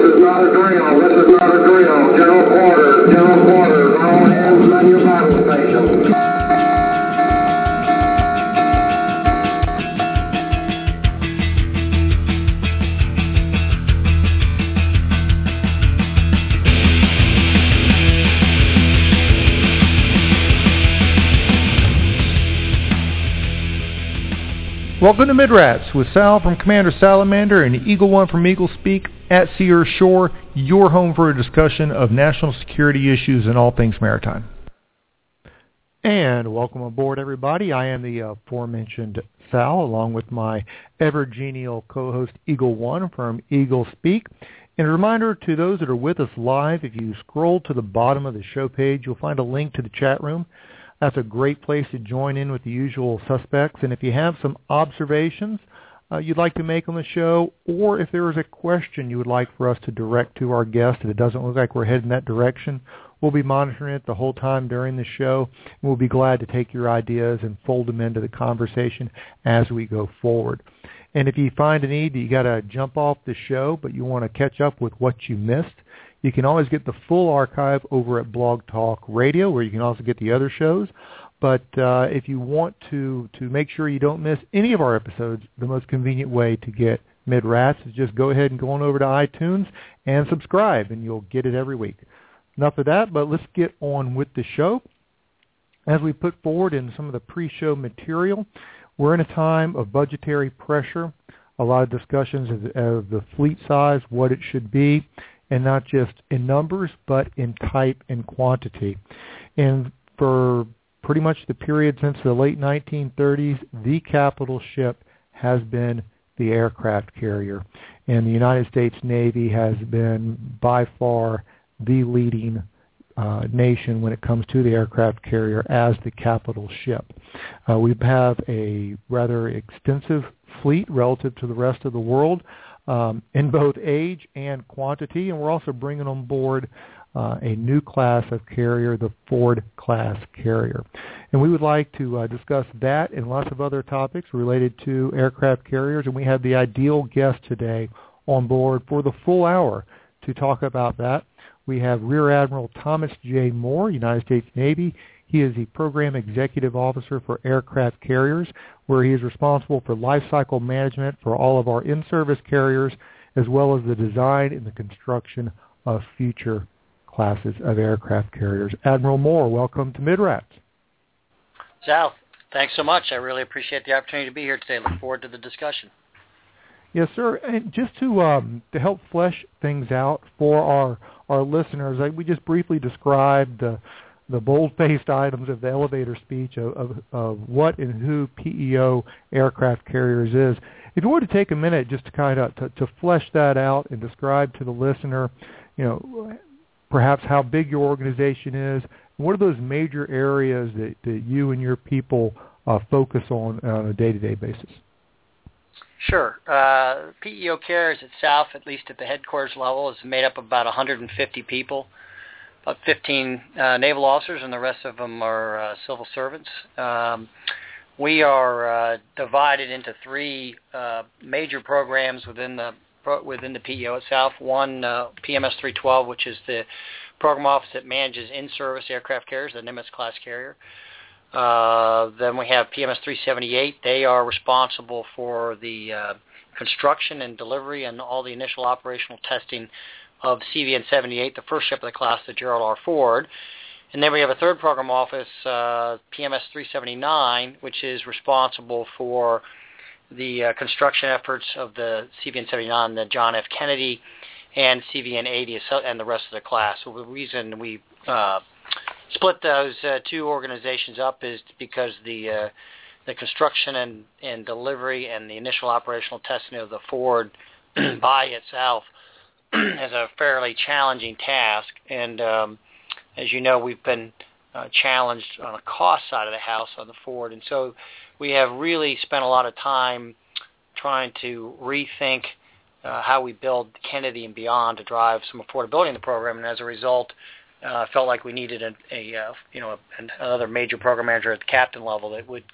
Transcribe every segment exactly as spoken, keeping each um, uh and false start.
is not a drill. This is not a drill. General quarters. General quarters. All hands on your battle stations. Welcome to Midrats with Sal from Commander Salamander and Eagle One from Eagle Speak at Sea or Shore, your home for a discussion of national security issues and all things maritime. And welcome aboard, everybody. I am the uh, aforementioned Sal, along with my ever-genial co-host Eagle One from Eagle Speak. And a reminder to those that are with us live, if you scroll to the bottom of the show page, you'll find a link to the chat room. That's a great place to join in with the usual suspects. And if you have some observations uh, you'd like to make on the show, or if there is a question you would like for us to direct to our guest and it doesn't look like we're heading that direction, we'll be monitoring it the whole time during the show. And we'll be glad to take your ideas and fold them into the conversation as we go forward. And if you find a need that you got to jump off the show, but you want to catch up with what you missed, you can always get the full archive over at Blog Talk Radio, where you can also get the other shows. But uh, if you want to, to make sure you don't miss any of our episodes, the most convenient way to get Mid-Rats is just go ahead and go on over to iTunes and subscribe, and you'll get it every week. Enough of that, but let's get on with the show. As we put forward in some of the pre-show material, we're in a time of budgetary pressure, a lot of discussions of, of the fleet size, what it should be, and not just in numbers, but in type and quantity. And for pretty much the period since the late nineteen thirties, the capital ship has been the aircraft carrier. And the United States Navy has been by far the leading uh, nation when it comes to the aircraft carrier as the capital ship. Uh, we have a rather extensive fleet relative to the rest of the world, Um, in both age and quantity, and we're also bringing on board uh, a new class of carrier, the Ford-class carrier. And we would like to uh, discuss that and lots of other topics related to aircraft carriers, and we have the ideal guest today on board for the full hour to talk about that. We have Rear Admiral Thomas J. Moore, United States Navy. He is the Program Executive Officer for Aircraft Carriers, where he is responsible for life cycle management for all of our in-service carriers, as well as the design and the construction of future classes of aircraft carriers. Admiral Moore, welcome to Midrats. Sal, thanks so much. I really appreciate the opportunity to be here today. Look forward to the discussion. Yes, sir. And just to um, to help flesh things out for our, our listeners, I, we just briefly described the the bold-faced items of the elevator speech of, of, of what and who P E O Aircraft Carriers is. If you were to take a minute just to kind of to, to flesh that out and describe to the listener, you know, perhaps how big your organization is, what are those major areas that, that you and your people uh, focus on on a day-to-day basis? Sure. Uh, P E O Carriers itself, at least at the headquarters level, is made up of about one hundred fifty people. About fifteen uh, naval officers, and the rest of them are uh, civil servants. Um, we are uh, divided into three uh, major programs within the within the P E O itself. One, uh, P M S three twelve, which is the program office that manages in-service aircraft carriers, the Nimitz-class carrier. Uh, then we have P M S three seventy-eight. They are responsible for the uh, construction and delivery and all the initial operational testing of C V N seventy-eight, the first ship of the class, the Gerald R. Ford. And then we have a third program office, uh, P M S three seventy-nine, which is responsible for the uh, construction efforts of the C V N seventy-nine, the John F. Kennedy, and C V N eighty, and the rest of the class. So the reason we uh, split those uh, two organizations up is because the uh, the construction and, and delivery and the initial operational testing of the Ford by itself is a fairly challenging task, and um, as you know, we've been uh, challenged on the cost side of the house on the Ford, and so we have really spent a lot of time trying to rethink uh, how we build Kennedy and beyond to drive some affordability in the program, and as a result, uh, felt like we needed a, a uh, you know a, another major program manager at the captain level that would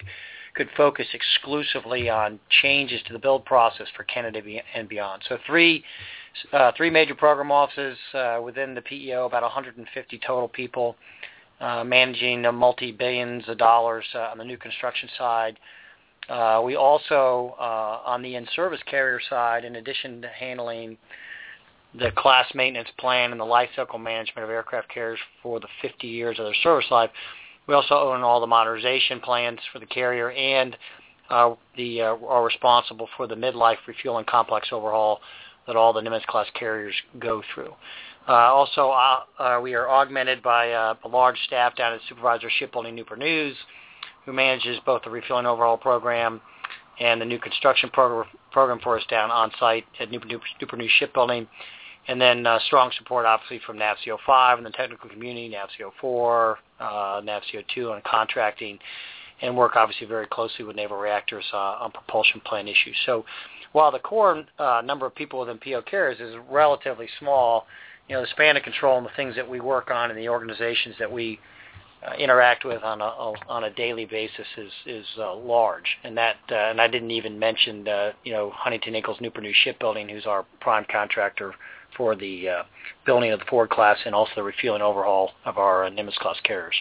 could focus exclusively on changes to the build process for Canada and beyond. So three uh, three major program offices uh, within the P E O, about one hundred fifty total people, uh, managing uh, multi-billions of dollars uh, on the new construction side. Uh, we also, uh, on the in-service carrier side, in addition to handling the class maintenance plan and the life cycle management of aircraft carriers for the fifty years of their service life, we also own all the modernization plans for the carrier and uh, the uh, are responsible for the midlife refueling complex overhaul that all the Nimitz-class carriers go through. Uh, also, uh, uh, we are augmented by uh, a large staff down at Supervisor Shipbuilding Newport News, who manages both the refueling overhaul program and the new construction program, program for us down on site at Newport, Newport News Shipbuilding. And then uh, strong support, obviously, from NAVSEA five and the technical community, NAVSEA four, uh, NAVSEA two on contracting, and work, obviously, very closely with Naval Reactors uh, on propulsion plan issues. So while the core uh, number of people within P O Carriers is relatively small, you know, the span of control and the things that we work on and the organizations that we uh, interact with on a, on a daily basis is is uh, large. And that uh, and I didn't even mention, uh, you know, Huntington Ingalls Newport News Shipbuilding, who's our prime contractor for the uh, building of the Ford class and also the refueling overhaul of our uh, Nimitz-class carriers.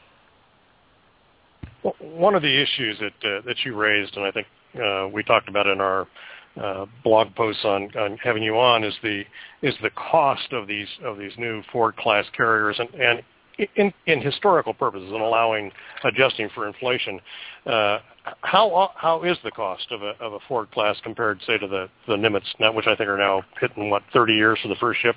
Well, one of the issues that uh, that you raised, and I think uh, we talked about in our uh, blog posts on, on having you on, is the is the cost of these of these new Ford class carriers, and, and in, in historical purposes, and allowing adjusting for inflation. Uh, how how is the cost of a of a Ford class compared, say, to the the Nimitz, which I think are now hitting what thirty years for the first ships?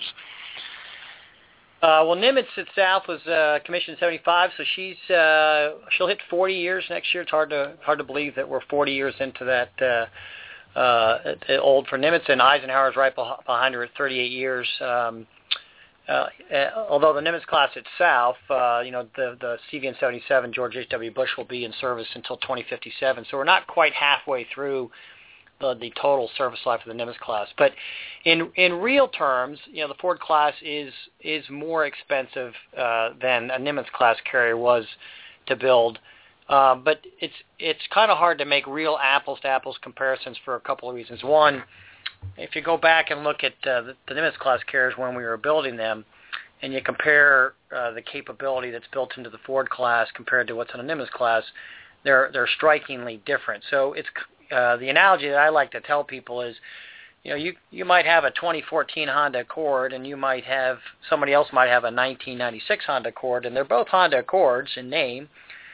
Uh, well, Nimitz itself was uh, commissioned in seventy-five, so she's uh, she'll hit forty years next year. It's hard to hard to believe that we're forty years into that uh, uh, old for Nimitz, and Eisenhower's right behind her at thirty-eight years. Um, uh, although the Nimitz class itself, uh, you know, the the C V N seventy-seven George H W. Bush will be in service until twenty fifty-seven, so we're not quite halfway through The, the total service life of the Nimitz class. But in in real terms, you know, the Ford class is is more expensive uh, than a Nimitz class carrier was to build. Uh, but it's it's kind of hard to make real apples to apples comparisons for a couple of reasons. One, if you go back and look at uh, the, the Nimitz class carriers when we were building them, and you compare uh, the capability that's built into the Ford class compared to what's in a Nimitz class, they're they're strikingly different. So it's Uh, the analogy that I like to tell people is, you know, you you might have a twenty fourteen Honda Accord, and you might have somebody else might have a nineteen ninety-six Honda Accord, and they're both Honda Accords in name.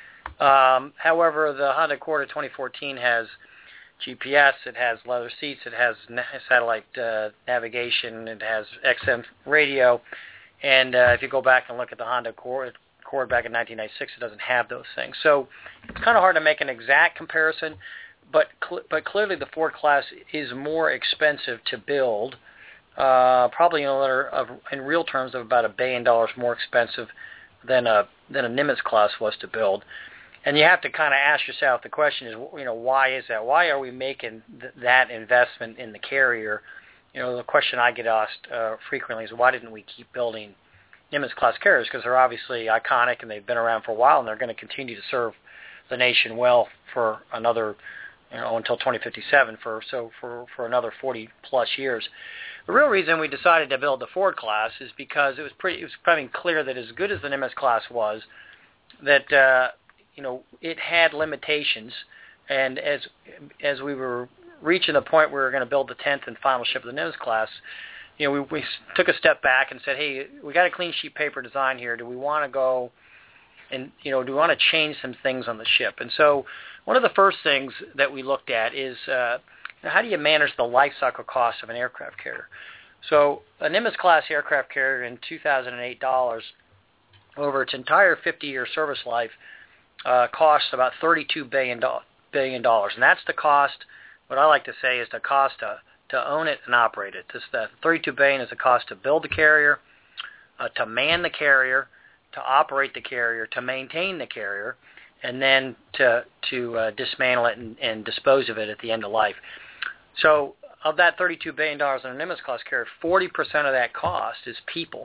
Um, however, the Honda Accord of twenty fourteen has G P S, it has leather seats, it has na- satellite uh, navigation, it has X M radio, and uh, if you go back and look at the Honda Accord, Accord back in nineteen ninety-six, it doesn't have those things. So it's kind of hard to make an exact comparison. But cl- but clearly the Ford class is more expensive to build, uh, probably in, order of, in real terms of about a billion dollars more expensive than a than a Nimitz class was to build. And you have to kind of ask yourself, the question is, you know, why is that? Why are we making th- that investment in the carrier? You know, the question I get asked uh, frequently is, why didn't we keep building Nimitz class carriers? Because they're obviously iconic and they've been around for a while, and they're going to continue to serve the nation well for another, you know, until twenty fifty-seven, for so for, for another forty plus years. The real reason we decided to build the Ford class is because it was pretty it was becoming clear that as good as the Nimitz class was, that uh, you know, it had limitations, and as as we were reaching the point where we were going to build the tenth and final ship of the Nimitz class, you know, we, we took a step back and said, hey, we got a clean sheet paper design here. Do we want to go and, you know, do we want to change some things on the ship? And so one of the first things that we looked at is uh, how do you manage the life cycle cost of an aircraft carrier? So a Nimitz-class aircraft carrier in two thousand eight dollars, over its entire fifty-year service life, uh, costs about thirty-two billion dollars. And that's the cost, what I like to say is the cost to, to own it and operate it. This, the thirty-two billion dollars is the cost to build the carrier, uh, to man the carrier, to operate the carrier, to maintain the carrier, and then to to uh, dismantle it and, and dispose of it at the end of life. So of that thirty-two billion dollars in a Nimitz-class carrier, forty percent of that cost is people.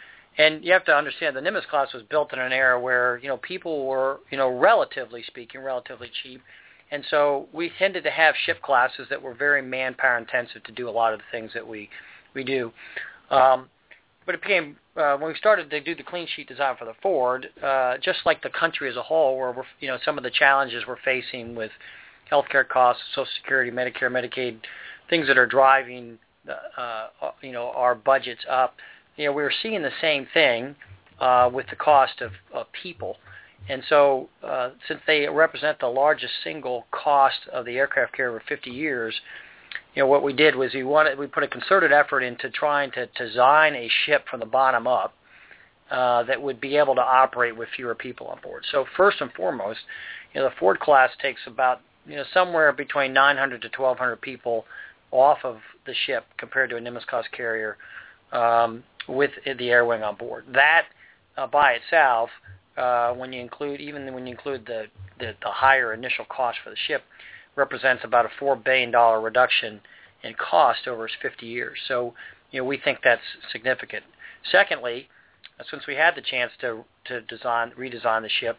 And you have to understand the Nimitz-class was built in an era where, you know, people were, you know, relatively speaking, relatively cheap. And so we tended to have ship classes that were very manpower intensive to do a lot of the things that we, we do. Um, but it became, uh, when we started to do the clean sheet design for the Ford, uh, just like the country as a whole, where we're, you know, some of the challenges we're facing with healthcare costs, Social Security, Medicare, Medicaid, things that are driving, the, uh, you know, our budgets up, you know, we were seeing the same thing uh, with the cost of, of people. And so uh, since they represent the largest single cost of the aircraft carrier over fifty years, you know, what we did was we wanted we put a concerted effort into trying to design a ship from the bottom up uh, that would be able to operate with fewer people on board. So first and foremost, you know, the Ford class takes about, you know, somewhere between nine hundred to twelve hundred people off of the ship compared to a Nimitz class carrier um, with the air wing on board. That uh, by itself, Uh, when you include, even when you include the, the, the higher initial cost for the ship, represents about a four billion dollars reduction in cost over its fifty years. So, you know, we think that's significant. Secondly, uh, since we had the chance to to design, redesign the ship,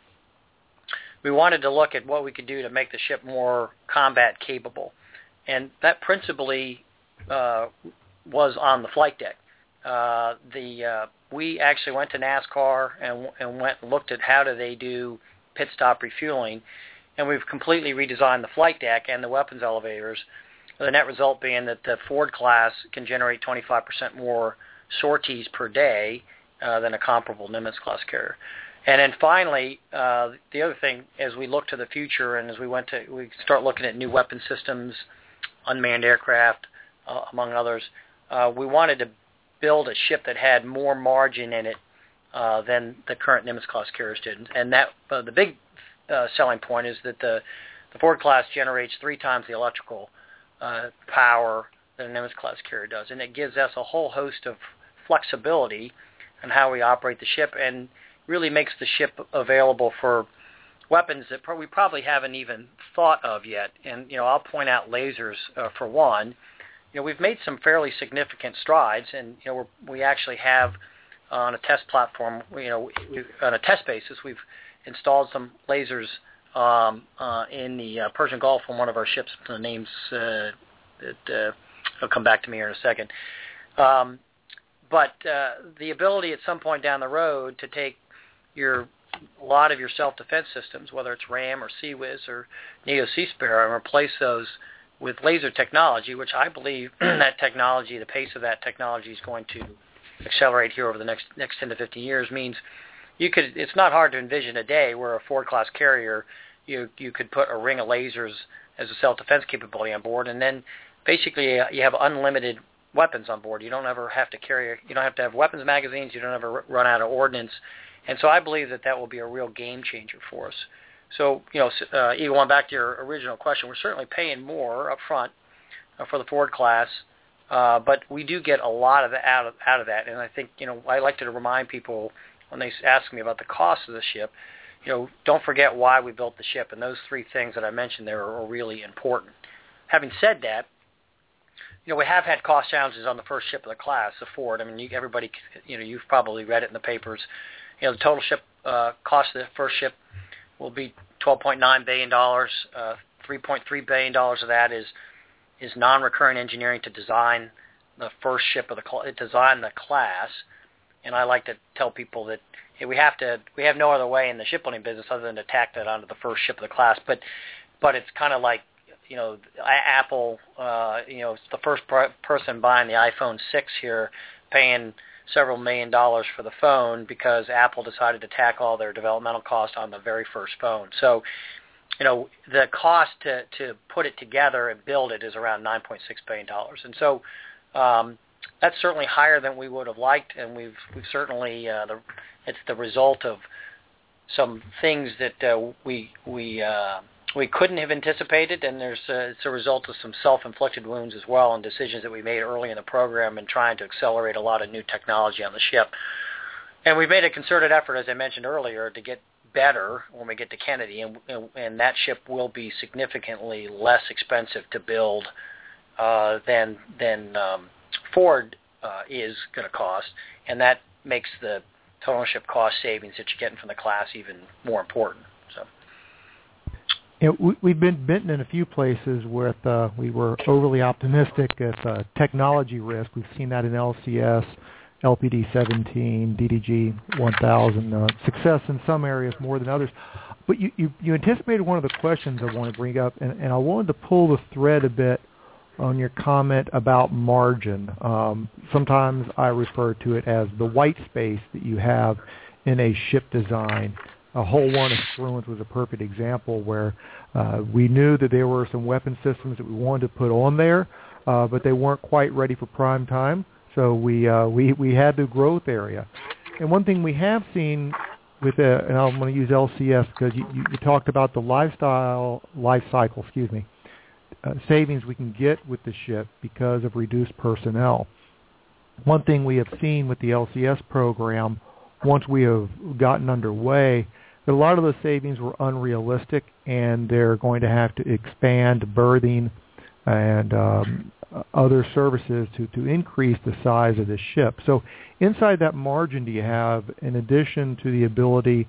we wanted to look at what we could do to make the ship more combat capable, and that principally uh, was on the flight deck. Uh, the uh, we actually went to NASCAR and, and went and looked at how do they do pit stop refueling, and we've completely redesigned the flight deck and the weapons elevators. The net result being that the Ford class can generate twenty-five percent more sorties per day uh, than a comparable Nimitz class carrier. And then finally, uh, the other thing, as we look to the future and as we went to, we start looking at new weapon systems, unmanned aircraft, uh, among others, uh, we wanted to build a ship that had more margin in it uh, than the current Nimitz class carriers did. And that uh, the big uh, selling point is that the, the Ford class generates three times the electrical uh, power that a Nimitz class carrier does. And it gives us a whole host of flexibility in how we operate the ship and really makes the ship available for weapons that pro- we probably haven't even thought of yet. And, you know, I'll point out lasers uh, for one. You know, we've made some fairly significant strides, and you know, we're, we actually have uh, on a test platform, you know, we, on a test basis, we've installed some lasers um, uh, in the uh, Persian Gulf on one of our ships. The names uh, that uh, will come back to me here in a second. Um, but uh, the ability at some point down the road to take your a lot of your self-defense systems, whether it's RAM or CIWS or Neo Sea Sparrow, and replace those with laser technology, which I believe that technology, the pace of that technology is going to accelerate here over the next next ten to fifteen years, means you could. It's not hard to envision a day where a Ford class carrier, you you could put a ring of lasers as a self-defense capability on board, and then basically you have unlimited weapons on board. You don't ever have to carry. You don't have to have weapons magazines. You don't ever run out of ordnance, and so I believe that that will be a real game changer for us. So, you know, uh, Eagle, on back to your original question, we're certainly paying more up front uh, for the Ford class, uh, but we do get a lot of that out of, out of that. And I think, you know, I like to remind people when they ask me about the cost of the ship, you know, don't forget why we built the ship. And those three things that I mentioned there are really important. Having said that, you know, we have had cost challenges on the first ship of the class, the Ford. I mean, you, everybody, you know, you've probably read it in the papers. You know, the total ship uh, cost of the first ship will be twelve point nine billion dollars. Uh, three point three billion dollars of that is is non-recurring engineering to design the first ship of the cl- design the class. And I like to tell people that hey, we have to we have no other way in the shipbuilding business other than to tack that onto the first ship of the class. But but it's kind of like, you know, Apple. Uh, you know, it's the first per- person buying the iPhone six here, paying several million dollars for the phone because Apple decided to tack all their developmental costs on the very first phone. So, you know, the cost to, to put it together and build it is around nine point six billion dollars. And so um, that's certainly higher than we would have liked, and we've we've certainly uh, the, it's the result of some things that uh, we we uh, we couldn't have anticipated, and there's uh, it's a result of some self-inflicted wounds as well, and decisions that we made early in the program and trying to accelerate a lot of new technology on the ship. And we've made a concerted effort, as I mentioned earlier, to get better when we get to Kennedy, and, and that ship will be significantly less expensive to build uh, than than um, Ford uh, is going to cost, and that makes the total ship cost savings that you're getting from the class even more important. So. You know, we, we've been bitten in a few places where uh, we were overly optimistic at uh, technology risk. We've seen that in L C S, L P D seventeen, D D G one thousand, uh, success in some areas more than others. But you, you, you anticipated one of the questions I want to bring up, and, and I wanted to pull the thread a bit on your comment about margin. Um, sometimes I refer to it as the white space that you have in a ship design. A Hull one Affluent was a perfect example where uh, we knew that there were some weapon systems that we wanted to put on there, uh, but they weren't quite ready for prime time. So we uh, we we had the growth area. And one thing we have seen with, uh, and I'm going to use L C S because you, you, you talked about the lifestyle life cycle, excuse me, uh, savings we can get with the ship because of reduced personnel. One thing we have seen with the L C S program, once we have gotten underway, that a lot of the savings were unrealistic, and they're going to have to expand berthing and um, other services to, to increase the size of the ship. So inside that margin, do you have, in addition to the ability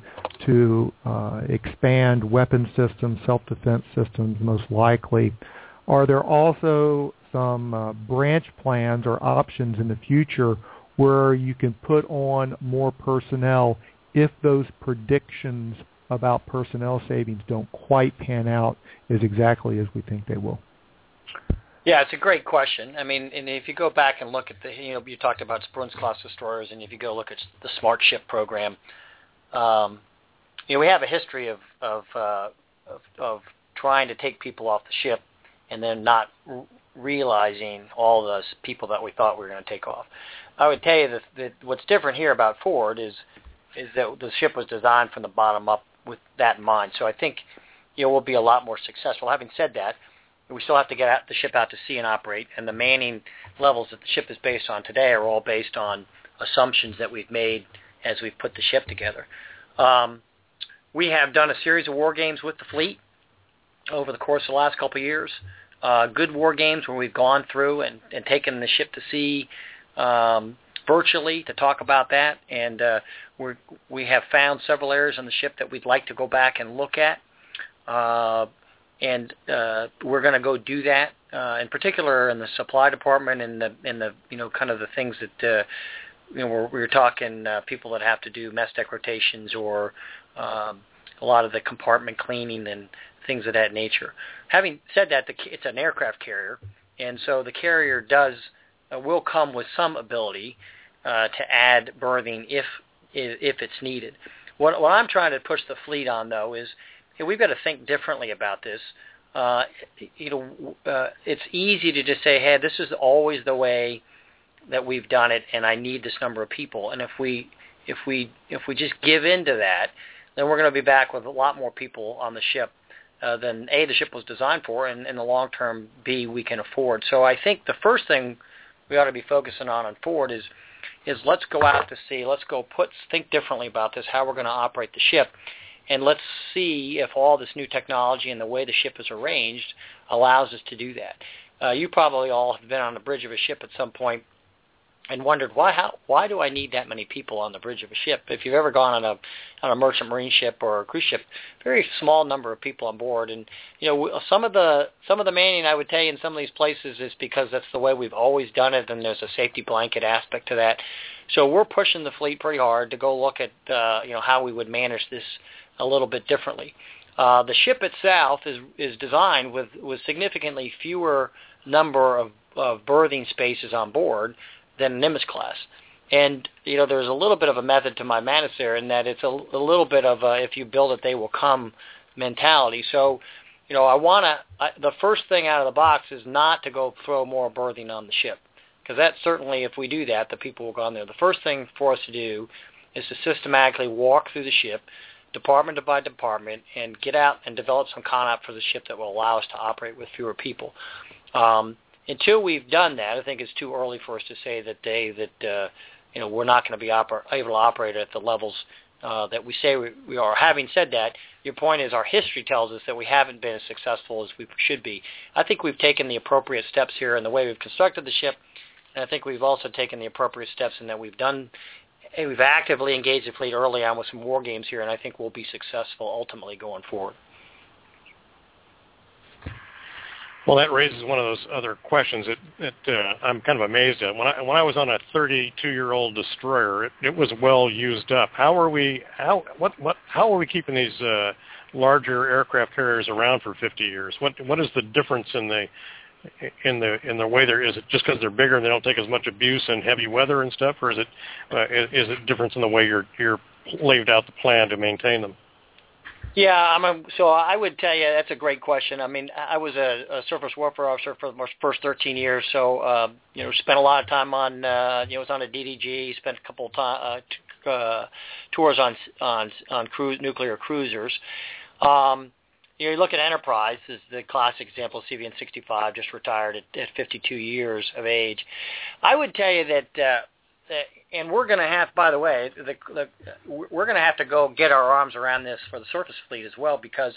to uh, expand weapon systems, self-defense systems most likely, are there also some uh, branch plans or options in the future where you can put on more personnel if those predictions about personnel savings don't quite pan out as exactly as we think they will? Yeah, it's a great question. I mean, and if you go back and look at the, you know, you talked about Spruance-class destroyers, and if you go look at the Smart Ship program, um, you know, we have a history of of, uh, of of trying to take people off the ship and then not r- realizing all the people that we thought we were going to take off. I would tell you that, that what's different here about Ford is is that the ship was designed from the bottom up with that in mind. So I think, you know, we'll be a lot more successful. Having said that, we still have to get out, the ship out to sea and operate, and the manning levels that the ship is based on today are all based on assumptions that we've made as we've put the ship together. Um, we have done a series of war games with the fleet over the course of the last couple of years. Uh, good war games where we've gone through and, and taken the ship to sea um, virtually to talk about that, and uh, we're, we have found several areas on the ship that we'd like to go back and look at. Uh, And uh, we're going to go do that, uh, in particular in the supply department and the, in the, you know, kind of the things that, uh, you know, we're, we're talking uh, people that have to do mess deck rotations or um, a lot of the compartment cleaning and things of that nature. Having said that, the, it's an aircraft carrier, and so the carrier does uh, will come with some ability uh, to add berthing if if it's needed. What, what I'm trying to push the fleet on, though, is hey, we've got to think differently about this. Uh, you know, uh, it's easy to just say, hey, this is always the way that we've done it, and I need this number of people. And if we if we if we just give in to that, then we're going to be back with a lot more people on the ship uh, than A, the ship was designed for, and in the long term, B, we can afford. So I think the first thing we ought to be focusing on on Ford is is let's go out to sea, let's go put think differently about this, how we're going to operate the ship. And let's see if all this new technology and the way the ship is arranged allows us to do that. Uh, you probably all have been on the bridge of a ship at some point and wondered, why how, why do I need that many people on the bridge of a ship? If you've ever gone on a on a merchant marine ship or a cruise ship, very small number of people on board. And you know, some of the some of the manning, I would tell you, in some of these places is because that's the way we've always done it, and there's a safety blanket aspect to that. So we're pushing the fleet pretty hard to go look at uh, you know how we would manage this a little bit differently. Uh, the ship itself is is designed with, with significantly fewer number of, of berthing spaces on board than Nimitz class. And, you know, there's a little bit of a method to my madness there in that it's a, a little bit of a if you build it, they will come mentality. So, you know, I want to, the first thing out of the box is not to go throw more berthing on the ship. Because that certainly, if we do that, the people will go on there. The first thing for us to do is to systematically walk through the ship, department by department, and get out and develop some concept for the ship that will allow us to operate with fewer people. Um, until we've done that, I think it's too early for us to say that they that uh, you know we're not going to be oper- able to operate at the levels uh, that we say we, we are. Having said that, your point is our history tells us that we haven't been as successful as we should be. I think we've taken the appropriate steps here in the way we've constructed the ship, and I think we've also taken the appropriate steps in that we've done. We've actively engaged the fleet early on with some war games here, and I think we'll be successful ultimately going forward. Well, that raises one of those other questions that, that uh, I'm kind of amazed at. When I when I was on a thirty-two-year-old destroyer, it, it was well used up. How are we? How what what? How are we keeping these uh, larger aircraft carriers around for fifty years? What what is the difference in the in the in the way there is? It just because they're bigger and they don't take as much abuse in heavy weather and stuff, or is it uh, is, is it difference in the way you're you're laid out the plan to maintain them? Yeah, I'm a, so I would tell you that's a great question. I mean, I was a, a surface warfare officer for the first thirteen years, so uh, you know, spent a lot of time on uh, you know, was on a D D G, spent a couple of time, uh, t- uh, tours on on on cruise, nuclear cruisers. Um, you know, you look at Enterprise is the classic example. C V N sixty-five just retired at, at fifty-two years of age. I would tell you that. Uh, And we're going to have, by the way, the, the, we're going to have to go get our arms around this for the surface fleet as well, because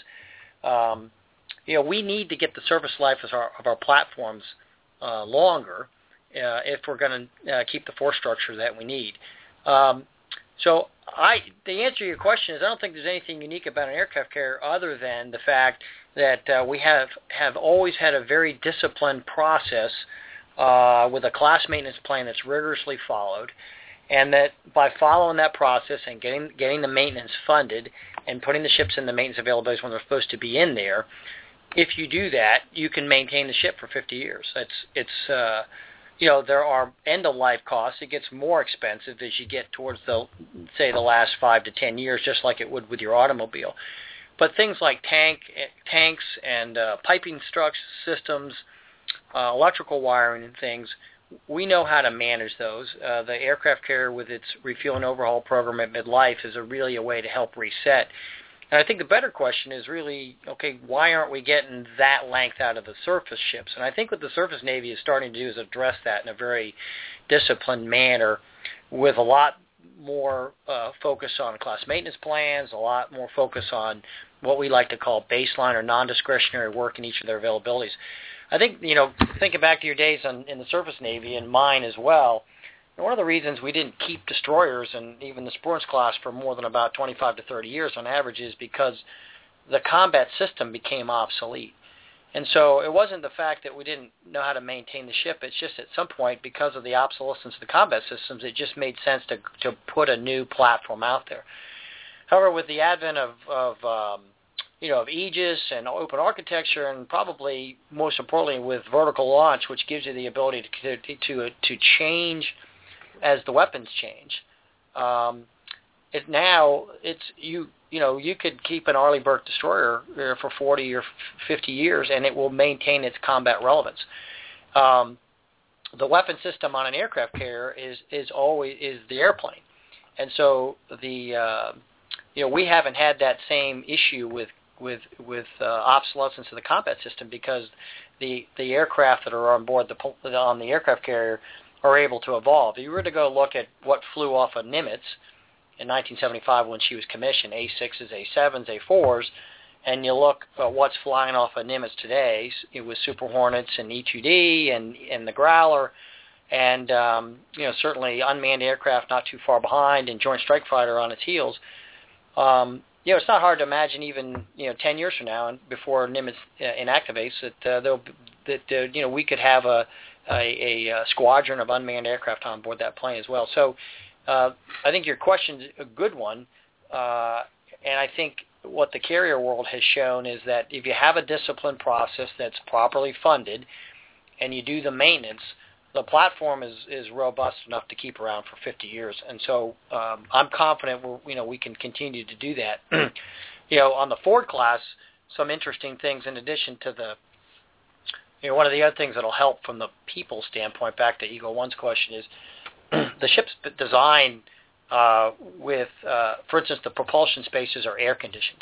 um, you know, we need to get the surface life of our, of our platforms uh, longer uh, if we're going to uh, keep the force structure that we need. Um, so, I the answer to your question is I don't think there's anything unique about an aircraft carrier other than the fact that uh, we have have always had a very disciplined process uh, with a class maintenance plan that's rigorously followed. And that by following that process and getting getting the maintenance funded and putting the ships in the maintenance availabilities when they're supposed to be in there, if you do that, you can maintain the ship for fifty years. It's it's uh, you know, there are end of life costs. It gets more expensive as you get towards the say the last five to ten years, just like it would with your automobile. But things like tank tanks and uh, piping structure systems, uh, electrical wiring and things, we know how to manage those. Uh, the aircraft carrier with its refuel and overhaul program at midlife is a really a way to help reset. And I think the better question is really, okay, why aren't we getting that length out of the surface ships? And I think what the surface Navy is starting to do is address that in a very disciplined manner with a lot more uh, focus on class maintenance plans, a lot more focus on what we like to call baseline or non-discretionary work in each of their availabilities. I think, you know, thinking back to your days on, in the surface Navy and mine as well, one of the reasons we didn't keep destroyers and even the Sports class for more than about twenty-five to thirty years on average is because the combat system became obsolete. And so it wasn't the fact that we didn't know how to maintain the ship. It's just at some point, because of the obsolescence of the combat systems, it just made sense to to put a new platform out there. However, with the advent of, of um, you know, of Aegis and open architecture, and probably most importantly with vertical launch, which gives you the ability to to to, to change as the weapons change. Um, it now it's you you know you could keep an Arleigh Burke destroyer for forty or fifty years, and it will maintain its combat relevance. Um, the weapon system on an aircraft carrier is is always is the airplane, and so the uh, you know we haven't had that same issue with with with uh, obsolescence of the combat system because the the aircraft that are on board the on the aircraft carrier are able to evolve. If you were to go look at what flew off of Nimitz in nineteen seventy-five when she was commissioned, A sixes, A sevens, A fours, and you look at what's flying off of Nimitz today, it was Super Hornets and E two D and and the Growler, and um, you know certainly unmanned aircraft not too far behind, and Joint Strike Fighter on its heels. Um, You know, it's not hard to imagine even you know ten years from now, and before Nimitz uh, inactivates, that uh, there'll that uh, you know we could have a, a a squadron of unmanned aircraft on board that plane as well. So, uh, I think your question's a good one, uh, and I think what the carrier world has shown is that if you have a disciplined process that's properly funded, and you do the maintenance, the platform is, is robust enough to keep around for fifty years, and so um, I'm confident we're, you know we can continue to do that. You know, on the Ford class, some interesting things in addition to the, you know, one of the other things that'll help from the people standpoint. Back to Eagle One's question is the ship's designed uh, with, uh, for instance, the propulsion spaces are air conditioned,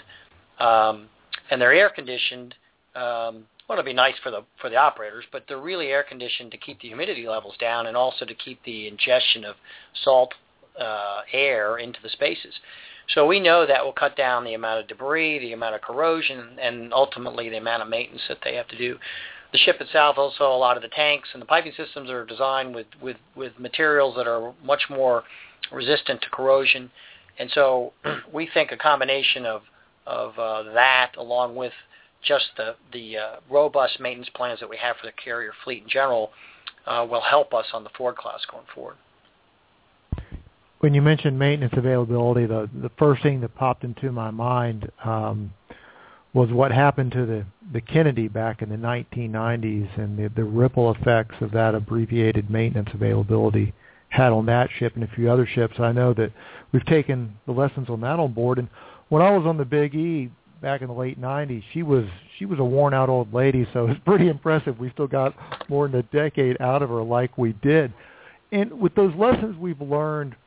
um, and they're air conditioned. Um, Well, it'll be nice for the for the operators, but they're really air conditioned to keep the humidity levels down and also to keep the ingestion of salt uh, air into the spaces. So we know that will cut down the amount of debris, the amount of corrosion, and ultimately the amount of maintenance that they have to do. The ship itself, also a lot of the tanks and the piping systems are designed with, with, with materials that are much more resistant to corrosion. And so we think a combination of, of uh, that along with just the, the uh, robust maintenance plans that we have for the carrier fleet in general uh, will help us on the Ford class going forward. When you mentioned maintenance availability, the, the first thing that popped into my mind um, was what happened to the, the Kennedy back in the nineteen nineties and the, the ripple effects of that abbreviated maintenance availability had on that ship and a few other ships. I know that we've taken the lessons on that on board. And when I was on the Big E back in the late nineties, she was she was a worn-out old lady, so it's pretty impressive. We still got more than a decade out of her like we did. And with those lessons we've learned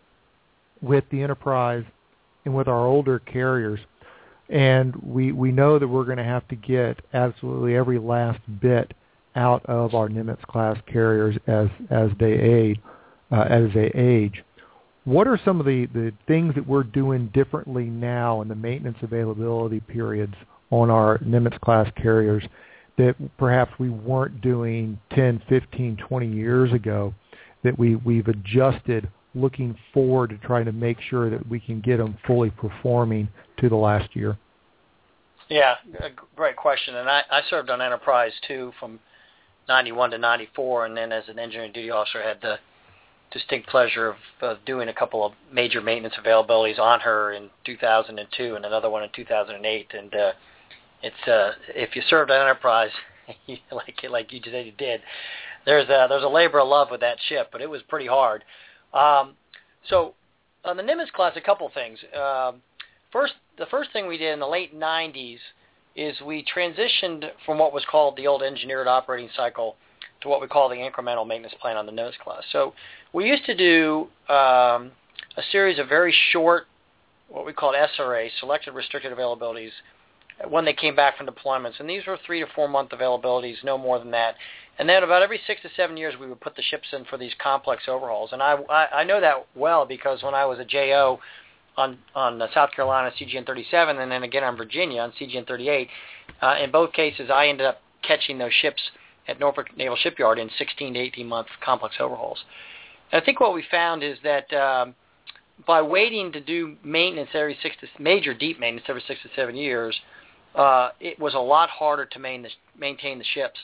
with the Enterprise and with our older carriers, and we we know that we're going to have to get absolutely every last bit out of our Nimitz-class carriers as as they age. Uh, as they age. What are some of the, the things that we're doing differently now in the maintenance availability periods on our Nimitz-class carriers that perhaps we weren't doing ten, fifteen, twenty years ago that we, we've adjusted looking forward to trying to make sure that we can get them fully performing to the last year? Yeah, a great question. And I, I served on Enterprise, too, from ninety-one to ninety-four, and then as an engineering duty officer had the distinct pleasure of, of doing a couple of major maintenance availabilities on her in two thousand two and another one in two thousand eight. And uh, it's uh, if you served an Enterprise, like like you said you did, there's a, there's a labor of love with that ship, but it was pretty hard. Um, so on the Nimitz class, a couple things. Um, first, the first thing we did in the late nineties is we transitioned from what was called the old engineered operating cycle to what we call the incremental maintenance plan on the Nimitz class. So we used to do um, a series of very short, what we called S R A, selected restricted availabilities, when they came back from deployments. And these were three to four month availabilities, no more than that. And then about every six to seven years, we would put the ships in for these complex overhauls. And I, I, I know that well because when I was a J O on, on the South Carolina C G N thirty-seven and then again on Virginia on C G N thirty-eight, uh, in both cases, I ended up catching those ships at Norfolk Naval Shipyard in sixteen to eighteen month complex overhauls. And I think what we found is that um, by waiting to do maintenance every six to major deep maintenance every six to seven years, uh, it was a lot harder to main the, maintain the ships.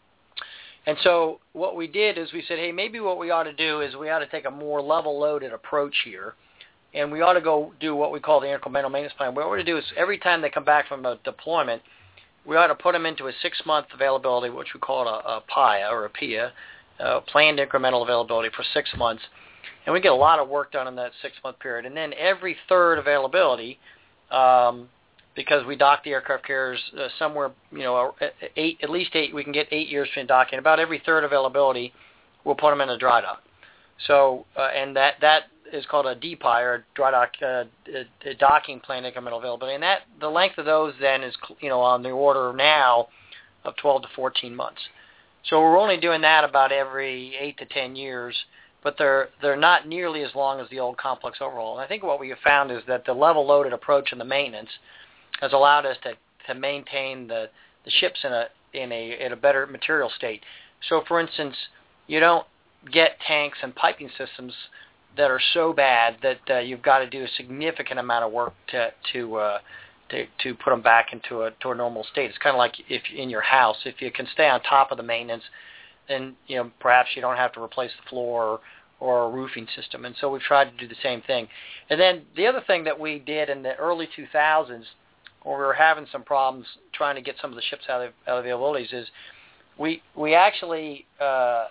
And so what we did is we said, hey, maybe what we ought to do is we ought to take a more level-loaded approach here, and we ought to go do what we call the incremental maintenance plan. What we're going to do is every time they come back from a deployment, we ought to put them into a six-month availability, which we call a, a P I A or a P I A, uh, planned incremental availability for six months. And we get a lot of work done in that six-month period. And then every third availability, um, because we dock the aircraft carriers uh, somewhere, you know, eight, at least eight, we can get eight years between docking. About every third availability, we'll put them in a dry dock. So, uh, and that, that is called a D P I, or dry dock, uh, a docking plan incremental availability. And that, the length of those then is, you know, on the order now of twelve to fourteen months. So we're only doing that about every eight to ten years, but they're they're not nearly as long as the old complex overhaul. And I think what we have found is that the level-loaded approach in the maintenance has allowed us to, to maintain the, the ships in a in a in a better material state. So, for instance, you don't get tanks and piping systems that are so bad that uh, you've got to do a significant amount of work to to uh, to, to put them back into a to a normal state. It's kind of like if in your house, if you can stay on top of the maintenance, then you know perhaps you don't have to replace the floor or, or a roofing system. And so we've tried to do the same thing. And then the other thing that we did in the early two thousands, where we were having some problems trying to get some of the ships out of, out of availabilities, is we we actually uh,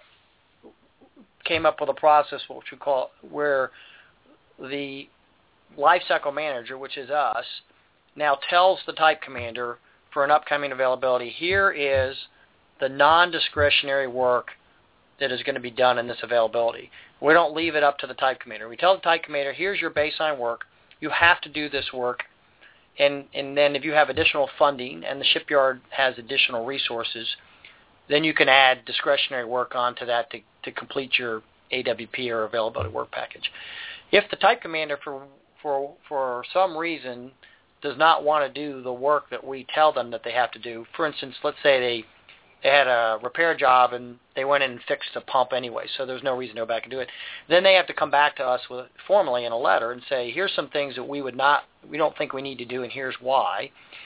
came up with a process which we call where the life cycle manager, which is us, now tells the type commander for an upcoming availability, here is the non-discretionary work that is going to be done in this availability. We don't leave it up to the type commander. We tell the type commander, here's your baseline work. You have to do this work. And, and then if you have additional funding and the shipyard has additional resources, then you can add discretionary work onto that to, to complete your A W P or availability work package. If the type commander, for for for some reason, does not want to do the work that we tell them that they have to do, for instance, let's say they they had a repair job and they went in and fixed a pump anyway, so there's no reason to go back and do it. Then they have to come back to us with formally in a letter and say, here's some things that we would not, we don't think we need to do, and here's why.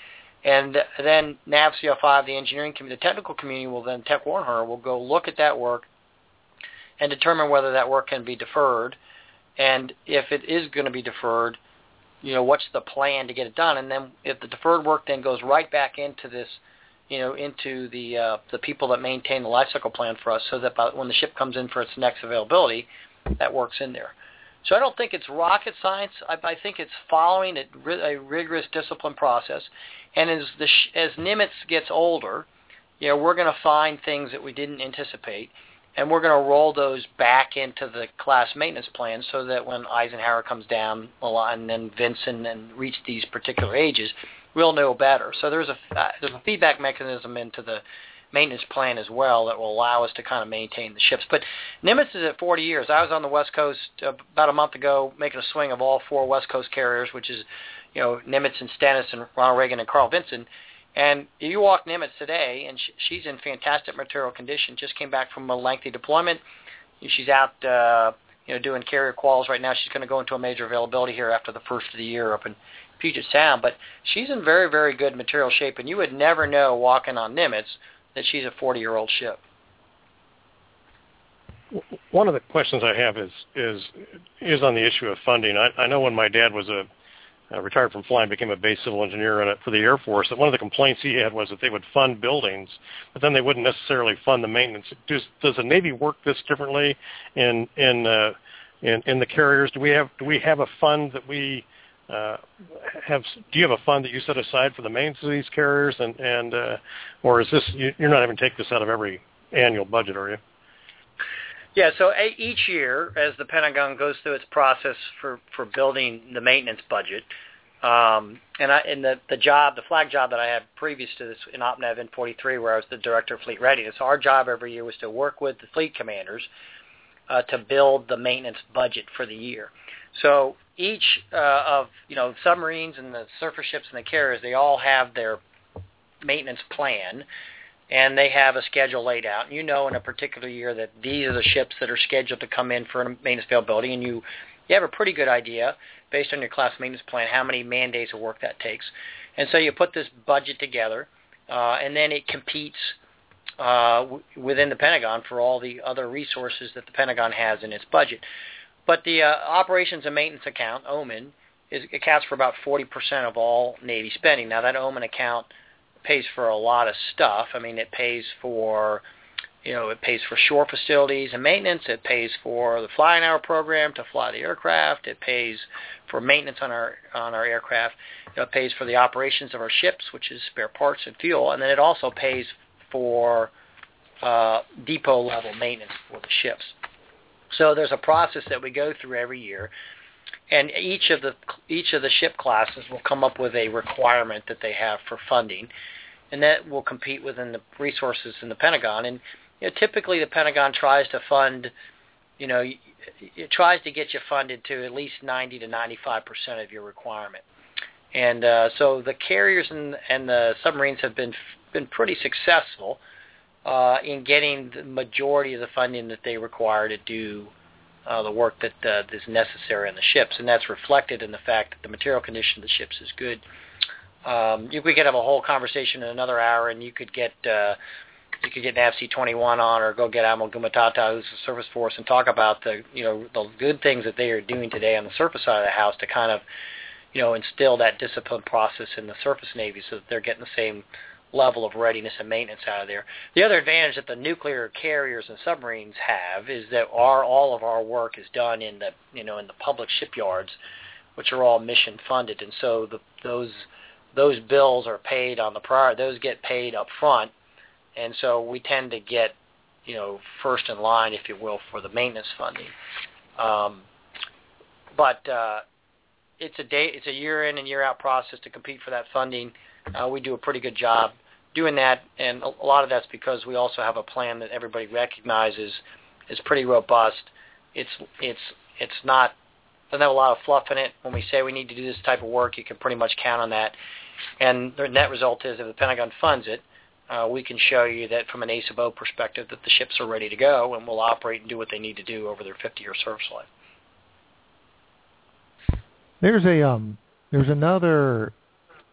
And then N A V C L five, the engineering community, the technical community will then, Tech Warner will go look at that work and determine whether that work can be deferred. And if it is going to be deferred, you know, what's the plan to get it done? And then if the deferred work then goes right back into this, you know, into the uh, the people that maintain the life cycle plan for us, so that by, when the ship comes in for its next availability, that work's in there. So I don't think it's rocket science. I, I think it's following a, a rigorous discipline process. And as the sh- as Nimitz gets older, you know, we're going to find things that we didn't anticipate, and we're going to roll those back into the class maintenance plan, so that when Eisenhower comes down a lot, and then Vinson and reach these particular ages, we'll know better. So there's a uh, there's a feedback mechanism into the maintenance plan as well that will allow us to kind of maintain the ships. But Nimitz is at forty years. I was on the West Coast uh, about a month ago making a swing of all four West Coast carriers, which is, you know, Nimitz and Stennis and Ronald Reagan and Carl Vinson. And you walk Nimitz today, and sh- she's in fantastic material condition. Just came back from a lengthy deployment. She's out, uh, you know, doing carrier quals right now. She's going to go into a major availability here after the first of the year up in Puget Sound. But she's in very, very good material shape, and you would never know walking on Nimitz that she's a forty-year-old ship. One of the questions I have is is is on the issue of funding. I, I know when my dad was a uh, retired from flying, became a base civil engineer in it for the Air Force, that one of the complaints he had was that they would fund buildings, but then they wouldn't necessarily fund the maintenance. Does does the Navy work this differently in in uh, in, in the carriers? Do we have do we have a fund that we Uh, have do you have a fund that you set aside for the maintenance of these carriers, and and uh, or is this you, you're not even taking this out of every annual budget, are you? Yeah. So a, each year, as the Pentagon goes through its process for, for building the maintenance budget, um, and I in the the job, the flag job that I had previous to this in OpNav N forty-three, where I was the director of fleet readiness, our job every year was to work with the fleet commanders uh, to build the maintenance budget for the year. So each uh, of, you know, submarines and the surface ships and the carriers, they all have their maintenance plan, and they have a schedule laid out. And you know in a particular year that these are the ships that are scheduled to come in for maintenance availability, and you, you have a pretty good idea, based on your class maintenance plan, how many man days of work that takes. And so you put this budget together, uh, and then it competes uh, w- within the Pentagon for all the other resources that the Pentagon has in its budget. But the uh, Operations and Maintenance account, O M N, is, accounts for about forty percent of all Navy spending. Now, that O M N account pays for a lot of stuff. I mean, it pays for, you know, it pays for shore facilities and maintenance. It pays for the flying hour program to fly the aircraft. It pays for maintenance on our on our aircraft. You know, it pays for the operations of our ships, which is spare parts and fuel. And then it also pays for uh, depot-level maintenance for the ships. So there's a process that we go through every year, and each of the each of the ship classes will come up with a requirement that they have for funding, and that will compete within the resources in the Pentagon. And you know, typically the Pentagon tries to fund, you know, it tries to get you funded to at least ninety to ninety-five percent of your requirement. And uh, so the carriers and, and the submarines have been been pretty successful Uh, in getting the majority of the funding that they require to do uh, the work that uh, is necessary on the ships, and that's reflected in the fact that the material condition of the ships is good. Um, you, we could have a whole conversation in another hour, and you could get uh, you could get N A V C twenty-one on, or go get Admiral Gumatata, who's the Surface Force, and talk about the you know the good things that they are doing today on the surface side of the house to kind of you know instill that discipline process in the surface Navy, so that they're getting the same level of readiness and maintenance out of there. The other advantage that the nuclear carriers and submarines have is that our all of our work is done in the you know in the public shipyards, which are all mission funded, and so the, those those bills are paid on the prior. Those get paid up front, and so we tend to get you know first in line, if you will, for the maintenance funding. Um, but uh, it's a day it's a year in and year out process to compete for that funding. Uh, we do a pretty good job doing that, and a lot of that's because we also have a plan that everybody recognizes is pretty robust. It's it's it's not doesn't have a lot of fluff in it. When we say we need to do this type of work, you can pretty much count on that. And the net result is, if the Pentagon funds it, uh, we can show you that from an A S B O perspective, that the ships are ready to go and will operate and do what they need to do over their fifty-year service life. There's a um there's another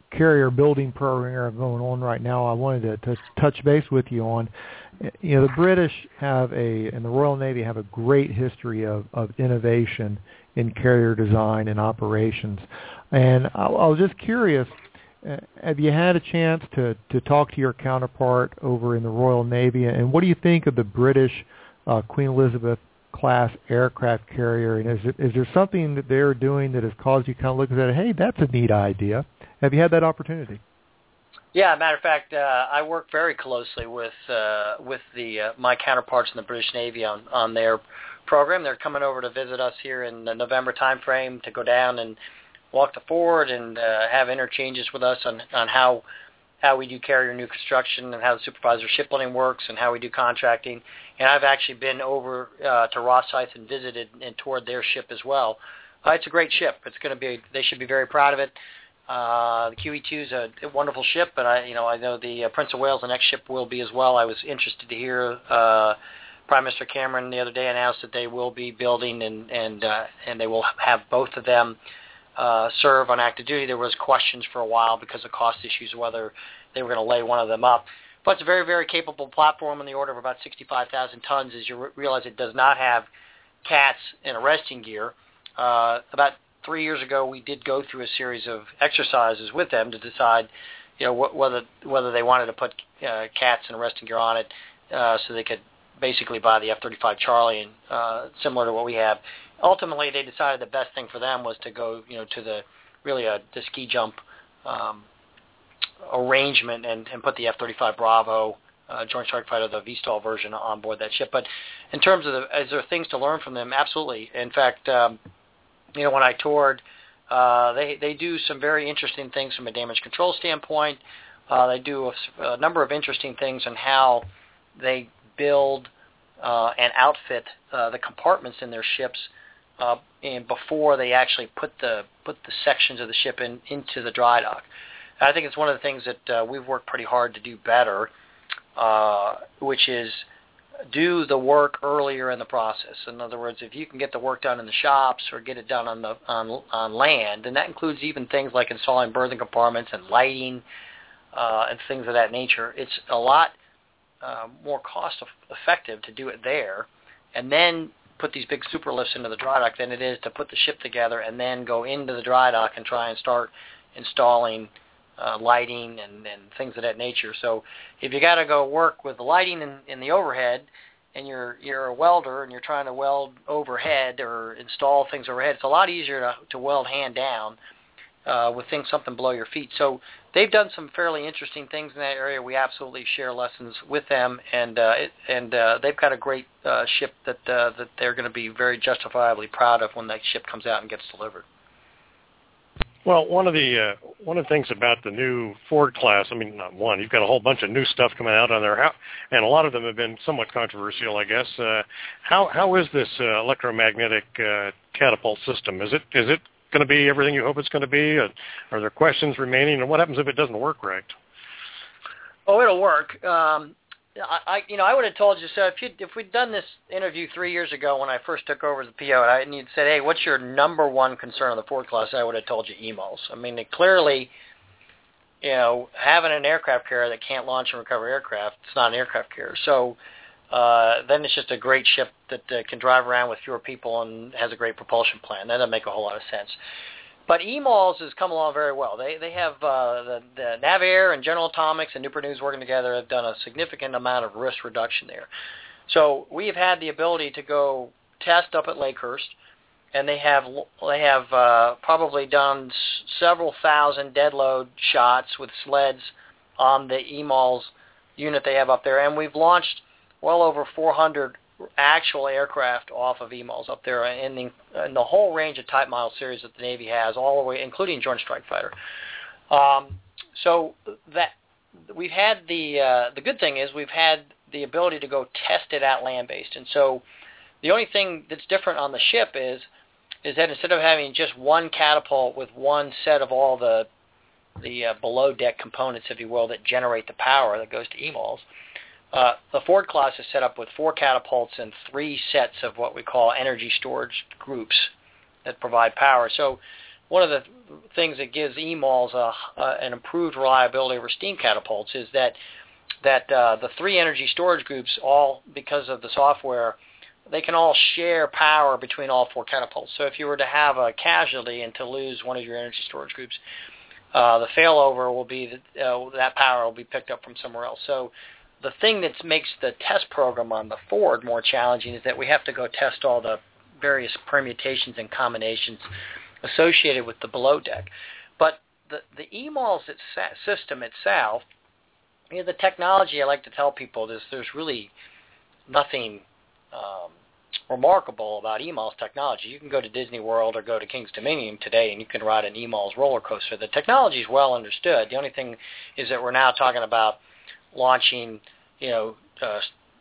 carrier building program going on right now, I wanted to, to touch base with you on. You know, the British have a, and the Royal Navy have a great history of, of innovation in carrier design and operations. And I, I was just curious, uh, have you had a chance to, to talk to your counterpart over in the Royal Navy, and what do you think of the British uh, Queen Elizabeth class aircraft carrier, and is, it, is there something that they're doing that has caused you kind of look at it, hey, that's a neat idea? Have you had that opportunity? Yeah, matter of fact, uh, I work very closely with uh, with the uh, my counterparts in the British Navy on, on their program. They're coming over to visit us here in the November timeframe to go down and walk the forward and uh, have interchanges with us on, on how how we do carrier new construction and how the supervisor shipbuilding works and how we do contracting. And I've actually been over uh, to Rosyth and visited and toured their ship as well. Uh, it's a great ship. It's going to be. They should be very proud of it. Uh, the Q E two is a wonderful ship, but I, you know, I know the uh, Prince of Wales, the next ship, will be as well. I was interested to hear uh, Prime Minister Cameron the other day announced that they will be building and and uh, and they will have both of them uh, serve on active duty. There was questions for a while because of cost issues whether they were going to lay one of them up. But it's a very, very capable platform in the order of about sixty-five thousand tons. As you re- realize, it does not have cats and arresting gear. Uh, about three years ago, we did go through a series of exercises with them to decide, you know, wh- whether whether they wanted to put uh, cats and arresting gear on it, uh, so they could basically buy the F thirty-five Charlie, and uh, similar to what we have. Ultimately, they decided the best thing for them was to go, you know, to the really a the ski jump um, arrangement and, and put the F thirty-five Bravo uh, Joint Strike Fighter, the V STOL version, on board that ship. But in terms of the, is there things to learn from them? Absolutely. In fact, um, you know, when I toured, uh, they they do some very interesting things from a damage control standpoint. Uh, they do a, a number of interesting things on how they build uh, and outfit uh, the compartments in their ships, uh, and before they actually put the put the sections of the ship in into the dry dock. I think it's one of the things that uh, we've worked pretty hard to do better, uh, which is do the work earlier in the process. In other words, if you can get the work done in the shops or get it done on the on, on land, and that includes even things like installing berthing compartments and lighting uh, and things of that nature, it's a lot uh, more cost effective to do it there and then put these big super lifts into the dry dock than it is to put the ship together and then go into the dry dock and try and start installing Uh, lighting and, and things of that nature. So if you got to go work with the lighting in, in the overhead, and you're you're a welder and you're trying to weld overhead or install things overhead, it's a lot easier to, to weld hand down uh, with things something below your feet. So they've done some fairly interesting things in that area. We absolutely share lessons with them, and uh, it, and uh, they've got a great uh, ship that uh, that they're going to be very justifiably proud of when that ship comes out and gets delivered. Well, one of the uh, one of the things about the new Ford class, I mean, not one, you've got a whole bunch of new stuff coming out on there, how, and a lot of them have been somewhat controversial, I guess. Uh, how how is this uh, electromagnetic uh, catapult system? Is it is it going to be everything you hope it's going to be? Uh, are there questions remaining, and what happens if it doesn't work right? Oh, it'll work. Um, I, I, you know, I would have told you so if you if we'd done this interview three years ago when I first took over as the P O, and, I, and you'd said, "Hey, what's your number one concern on the Ford class?" I would have told you E M O Ls. I mean, it clearly, you know, having an aircraft carrier that can't launch and recover aircraft, it's not an aircraft carrier. So uh, then it's just a great ship that uh, can drive around with fewer people and has a great propulsion plan. That doesn't make a whole lot of sense. But E M O Ls has come along very well. They they have uh, the, the NavAir and General Atomics and Newport News working together have done a significant amount of risk reduction there. So we have had the ability to go test up at Lakehurst, and they have they have uh, probably done s- several thousand dead load shots with sleds on the E M O Ls unit they have up there, and we've launched well over four hundred actual aircraft off of E M O Ls up there in the, in the whole range of type model series that the Navy has, all the way, including Joint Strike Fighter. Um, so that we've had the uh, the good thing is we've had the ability to go test it out land-based, and so the only thing that's different on the ship is is that instead of having just one catapult with one set of all the the uh, below deck components, if you will, that generate the power that goes to E M O Ls. Uh, the Ford class is set up with four catapults and three sets of what we call energy storage groups that provide power. So one of the things that gives E M A Ls a, a, an improved reliability over steam catapults is that that uh, the three energy storage groups, all because of the software, they can all share power between all four catapults. So if you were to have a casualty and to lose one of your energy storage groups, uh, the failover will be that, uh, that power will be picked up from somewhere else. So the thing that makes the test program on the Ford more challenging is that we have to go test all the various permutations and combinations associated with the below deck. But the, the E M A Ls itself, system itself, you know, the technology, I like to tell people, is there's really nothing um, remarkable about E M A Ls technology. You can go to Disney World or go to King's Dominion today and you can ride an E M A Ls roller coaster. The technology is well understood. The only thing is that we're now talking about launching, you know, uh,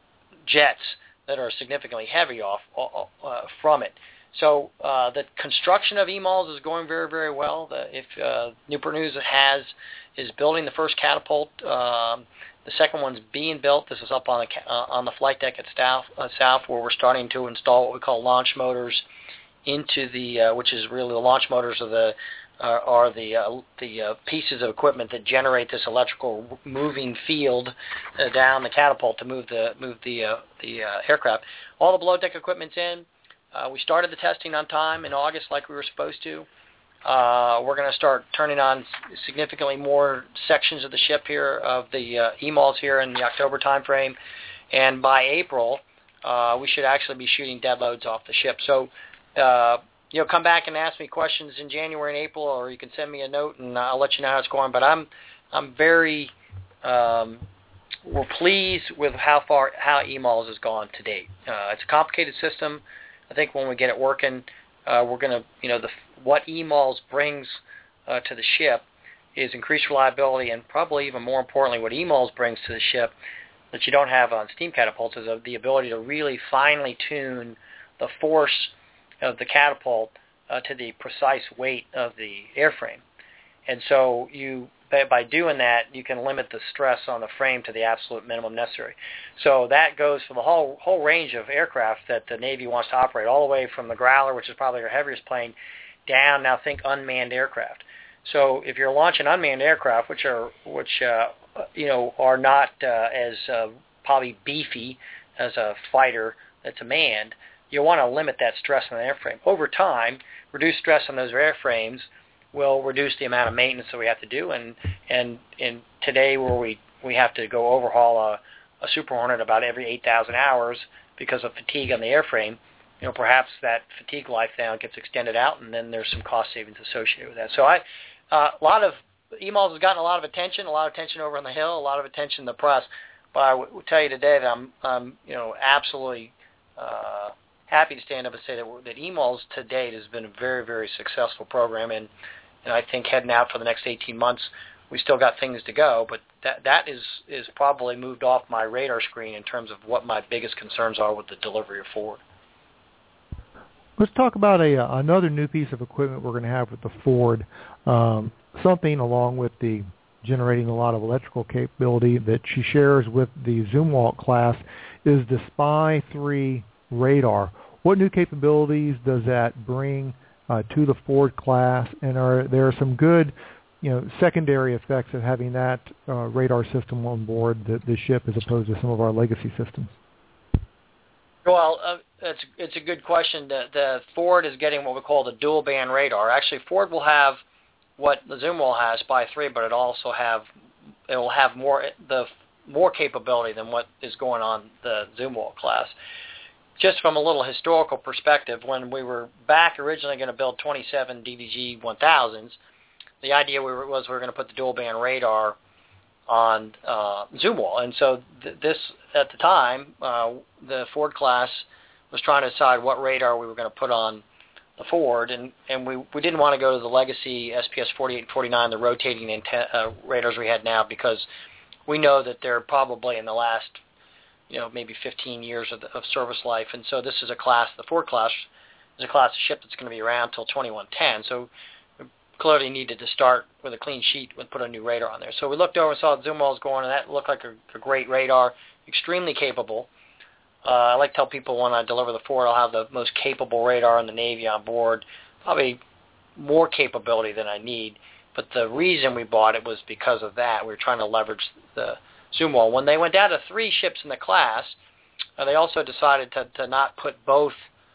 jets that are significantly heavy off uh, from it. So uh, the construction of E M A Ls is going very, very well. The, if uh, Newport News has is building the first catapult. Um, the second one's being built. This is up on the uh, on the flight deck at South, uh, South, where we're starting to install what we call launch motors into the, uh, which is really the launch motors of the uh, are the uh, the uh, pieces of equipment that generate this electrical moving field uh, down the catapult to move the move the uh, the uh, aircraft. All the below deck equipment's in. Uh, we started the testing on time in August, like we were supposed to. Uh, we're going to start turning on significantly more sections of the ship here, of the uh, E M A Ls here in the October timeframe, and by April, uh, we should actually be shooting dead loads off the ship. So, uh, you know, come back and ask me questions in January and April, or you can send me a note, and I'll let you know how it's going. But I'm, I'm very, um, we're pleased with how far how E M A Ls has gone to date. Uh, it's a complicated system. I think when we get it working, uh, we're going to, you know, the what E M A Ls brings uh, to the ship is increased reliability, and probably even more importantly, what E M A Ls brings to the ship that you don't have on steam catapults is the ability to really finely tune the force of the catapult uh, to the precise weight of the airframe. And so you, by doing that, you can limit the stress on the frame to the absolute minimum necessary. So that goes for the whole whole range of aircraft that the Navy wants to operate, all the way from the Growler, which is probably our heaviest plane, down, now think unmanned aircraft. So if you're launching unmanned aircraft, which are which uh, you know are not uh, as uh, probably beefy as a fighter that's a manned, you want to limit that stress on the airframe. Over time, reduce stress on those airframes will reduce the amount of maintenance that we have to do. And and and today, where we, we have to go overhaul a, a Super Hornet about every eight thousand hours because of fatigue on the airframe, you know, perhaps that fatigue life now gets extended out, and then there's some cost savings associated with that. So I, uh, a lot of E M A Ls has gotten a lot of attention, a lot of attention over on the Hill, a lot of attention in the press. But I will tell you today that I'm, I'm you know, absolutely uh, happy to stand up and say that, that E M A Ls to date has been a very, very successful program, and and I think heading out for the next eighteen months, we still got things to go, but that that is is probably moved off my radar screen in terms of what my biggest concerns are with the delivery of Ford. Let's talk about a uh, another new piece of equipment we're going to have with the Ford, um, something along with the generating a lot of electrical capability that she shares with the Zumwalt class is the Spy three radar. What new capabilities does that bring uh, to the Ford class, and are there some good, you know, secondary effects of having that uh, radar system on board the, the ship as opposed to some of our legacy systems? Well, uh, it's it's a good question. The, the Ford is getting what we call the dual band radar. Actually, Ford will have what the Zumwalt has, Spy three, but it also have it will have more the more capability than what is going on the Zumwalt class. Just from a little historical perspective, when we were back originally going to build twenty-seven D D G one thousands, the idea we were, was we were going to put the dual band radar on uh, Zumwalt. And so th- this, at the time, uh, the Ford class was trying to decide what radar we were going to put on the Ford, and, and we, we didn't want to go to the legacy S P S forty-eight and forty-nine, the rotating anten- uh, radars we had now, because we know that they're probably in the last, you know, maybe fifteen years of, the, of service life. And so this is a class, the Ford class is a class of ship that's going to be around until twenty-one ten. So clearly needed to start with a clean sheet and put a new radar on there. So we looked over and saw Zumwalt's going, and that looked like a, a great radar, extremely capable. Uh, I like to tell people when I deliver the Ford, I'll have the most capable radar in the Navy on board, probably more capability than I need. But the reason we bought it was because of that. We were trying to leverage the zoom wall. When they went down to three ships in the class, uh, they also decided to, to not put both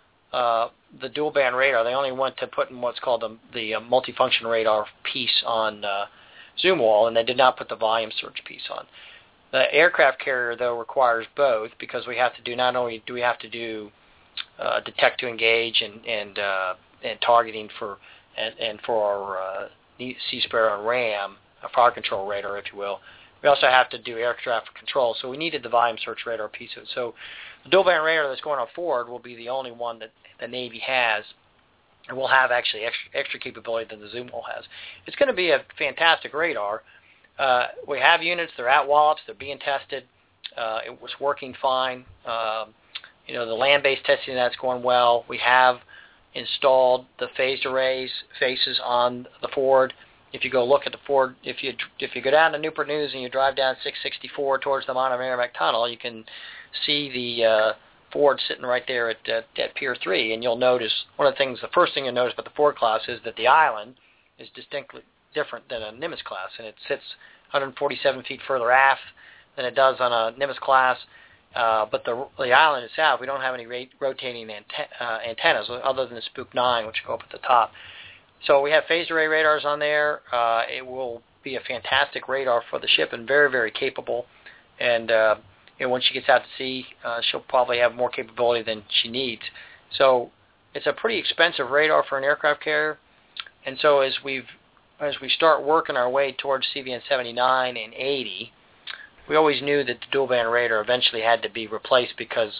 uh, the dual band radar. They only went to put in what's called the, the uh, multifunction radar piece on uh, zoom wall, and they did not put the volume search piece on. The aircraft carrier, though, requires both because we have to do, not only do we have to do uh, detect to engage and and, uh, and targeting for and, and for our uh, Sea Sparrow and RAM, a fire control radar, if you will. We also have to do air traffic control, so we needed the volume search radar piece of it. So the dual band radar that's going on forward will be the only one that the Navy has, and will have actually extra, extra capability than the zoom wall has. It's going to be a fantastic radar. Uh, we have units, they're at Wallops, they're being tested. Uh, it was working fine. Um, you know, the land-based testing that's going well. We have installed the phased arrays faces on the Ford. If you go look at the Ford, if you if you go down to Newport News and you drive down six sixty-four towards the Mount Merrimack Tunnel, you can see the uh, Ford sitting right there at, at, at Pier three, and you'll notice one of the things, the first thing you'll notice about the Ford class is that the island is distinctly different than a Nimitz class, and it sits one hundred forty-seven feet further aft than it does on a Nimitz class. Uh, but the the island itself, we don't have any rate, rotating ante- uh, antennas other than the Spook nine, which go up at the top. So we have phased array radars on there. Uh, it will be a fantastic radar for the ship and very, very capable. And uh, you know, when she gets out to sea, uh, she'll probably have more capability than she needs. So it's a pretty expensive radar for an aircraft carrier. And so as we've as we start working our way towards C V N seventy-nine and eighty, we always knew that the dual band radar eventually had to be replaced because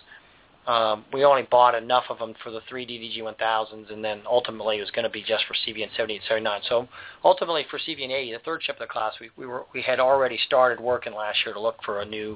um, we only bought enough of them for the three D D G one thousands, and then ultimately it was going to be just for C V N seventy and seventy-nine. So ultimately for C V N eighty, the third ship of the class, we, we were we had already started working last year to look for a new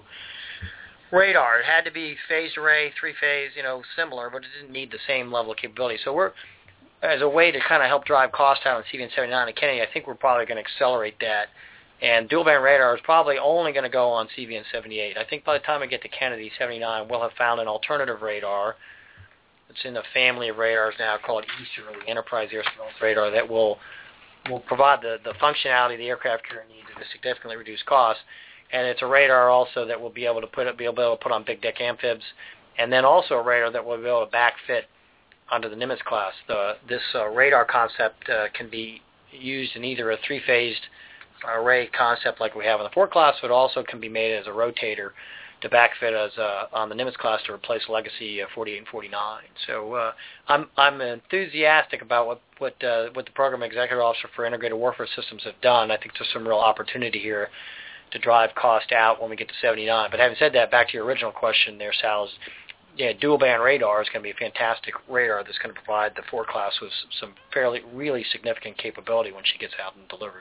radar. It had to be phased array, three phase, you know, similar, but it didn't need the same level of capability. So we're, as a way to kind of help drive cost down on C V N seventy-nine and Kennedy, I think we're probably going to accelerate that. And dual band radar is probably only going to go on C V N seventy-eight. I think by the time I get to Kennedy seventy-nine, we'll have found an alternative radar. It's in the family of radars now called Easter, or the Enterprise Air Surveillance Radar, that will will provide the, the functionality the aircraft carrier needs at a significantly reduced cost. And it's a radar also that will be able to put it, be able to put on big deck amphibs, and then also a radar that will be able to backfit onto the Nimitz class. The, this uh, radar concept uh, can be used in either a three-phased array concept like we have in the Ford class, but also can be made as a rotator to backfit as uh, on the Nimitz class to replace Legacy uh, forty-eight and forty-nine. So uh, I'm I'm enthusiastic about what what uh, what the Program Executive Officer for Integrated Warfare Systems have done. I think there's some real opportunity here to drive cost out when we get to seventy-nine. But having said that, back to your original question there, Sal, is yeah, dual band radar is going to be a fantastic radar that's going to provide the Ford class with some fairly really significant capability when she gets out and delivered.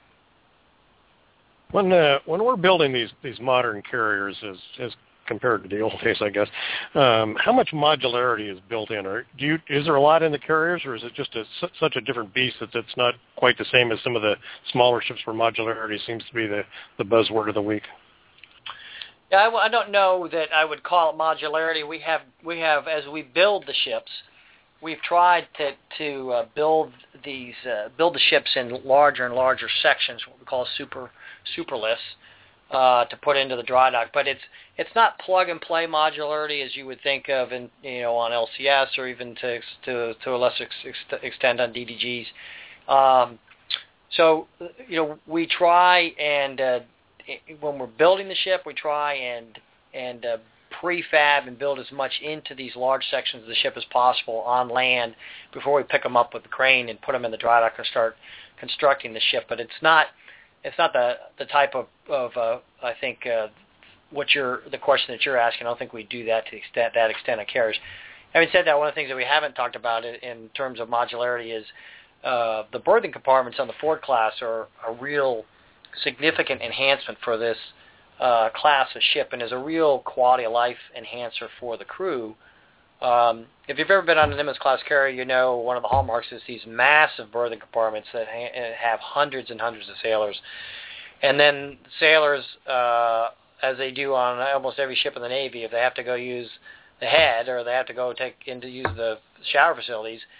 When uh, when we're building these, these modern carriers, as as compared to the old days, I guess, um, how much modularity is built in? Or do you is there a lot in the carriers, or is it just a, such a different beast that it's not quite the same as some of the smaller ships where modularity seems to be the, the buzzword of the week? Yeah, I, I don't know that I would call it modularity. We have we have as we build the ships, we've tried to to uh, build these uh, build the ships in larger and larger sections, what we call super superlifts, uh, to put into the dry dock. But it's it's not plug and play modularity as you would think of, in you know on L C S or even to to to a lesser ex- extent on D D Gs. Um, so you know we try and uh, when we're building the ship, we try and and uh, prefab and build as much into these large sections of the ship as possible on land before we pick them up with the crane and put them in the dry dock and start constructing the ship. But it's not it's not the the type of of uh, I think uh, what you're the question that you're asking. I don't think we do that to the extent that extent of carriers. Having said that, one of the things that we haven't talked about in terms of modularity is uh, the berthing compartments on the Ford class are a real significant enhancement for this Uh, class of ship, and is a real quality of life enhancer for the crew. Um, if you've ever been on a Nimitz class carrier, you know one of the hallmarks is these massive berthing compartments that ha- have hundreds and hundreds of sailors. And then sailors, uh, as they do on almost every ship in the Navy, if they have to go use the head or they have to go take in to use the shower facilities,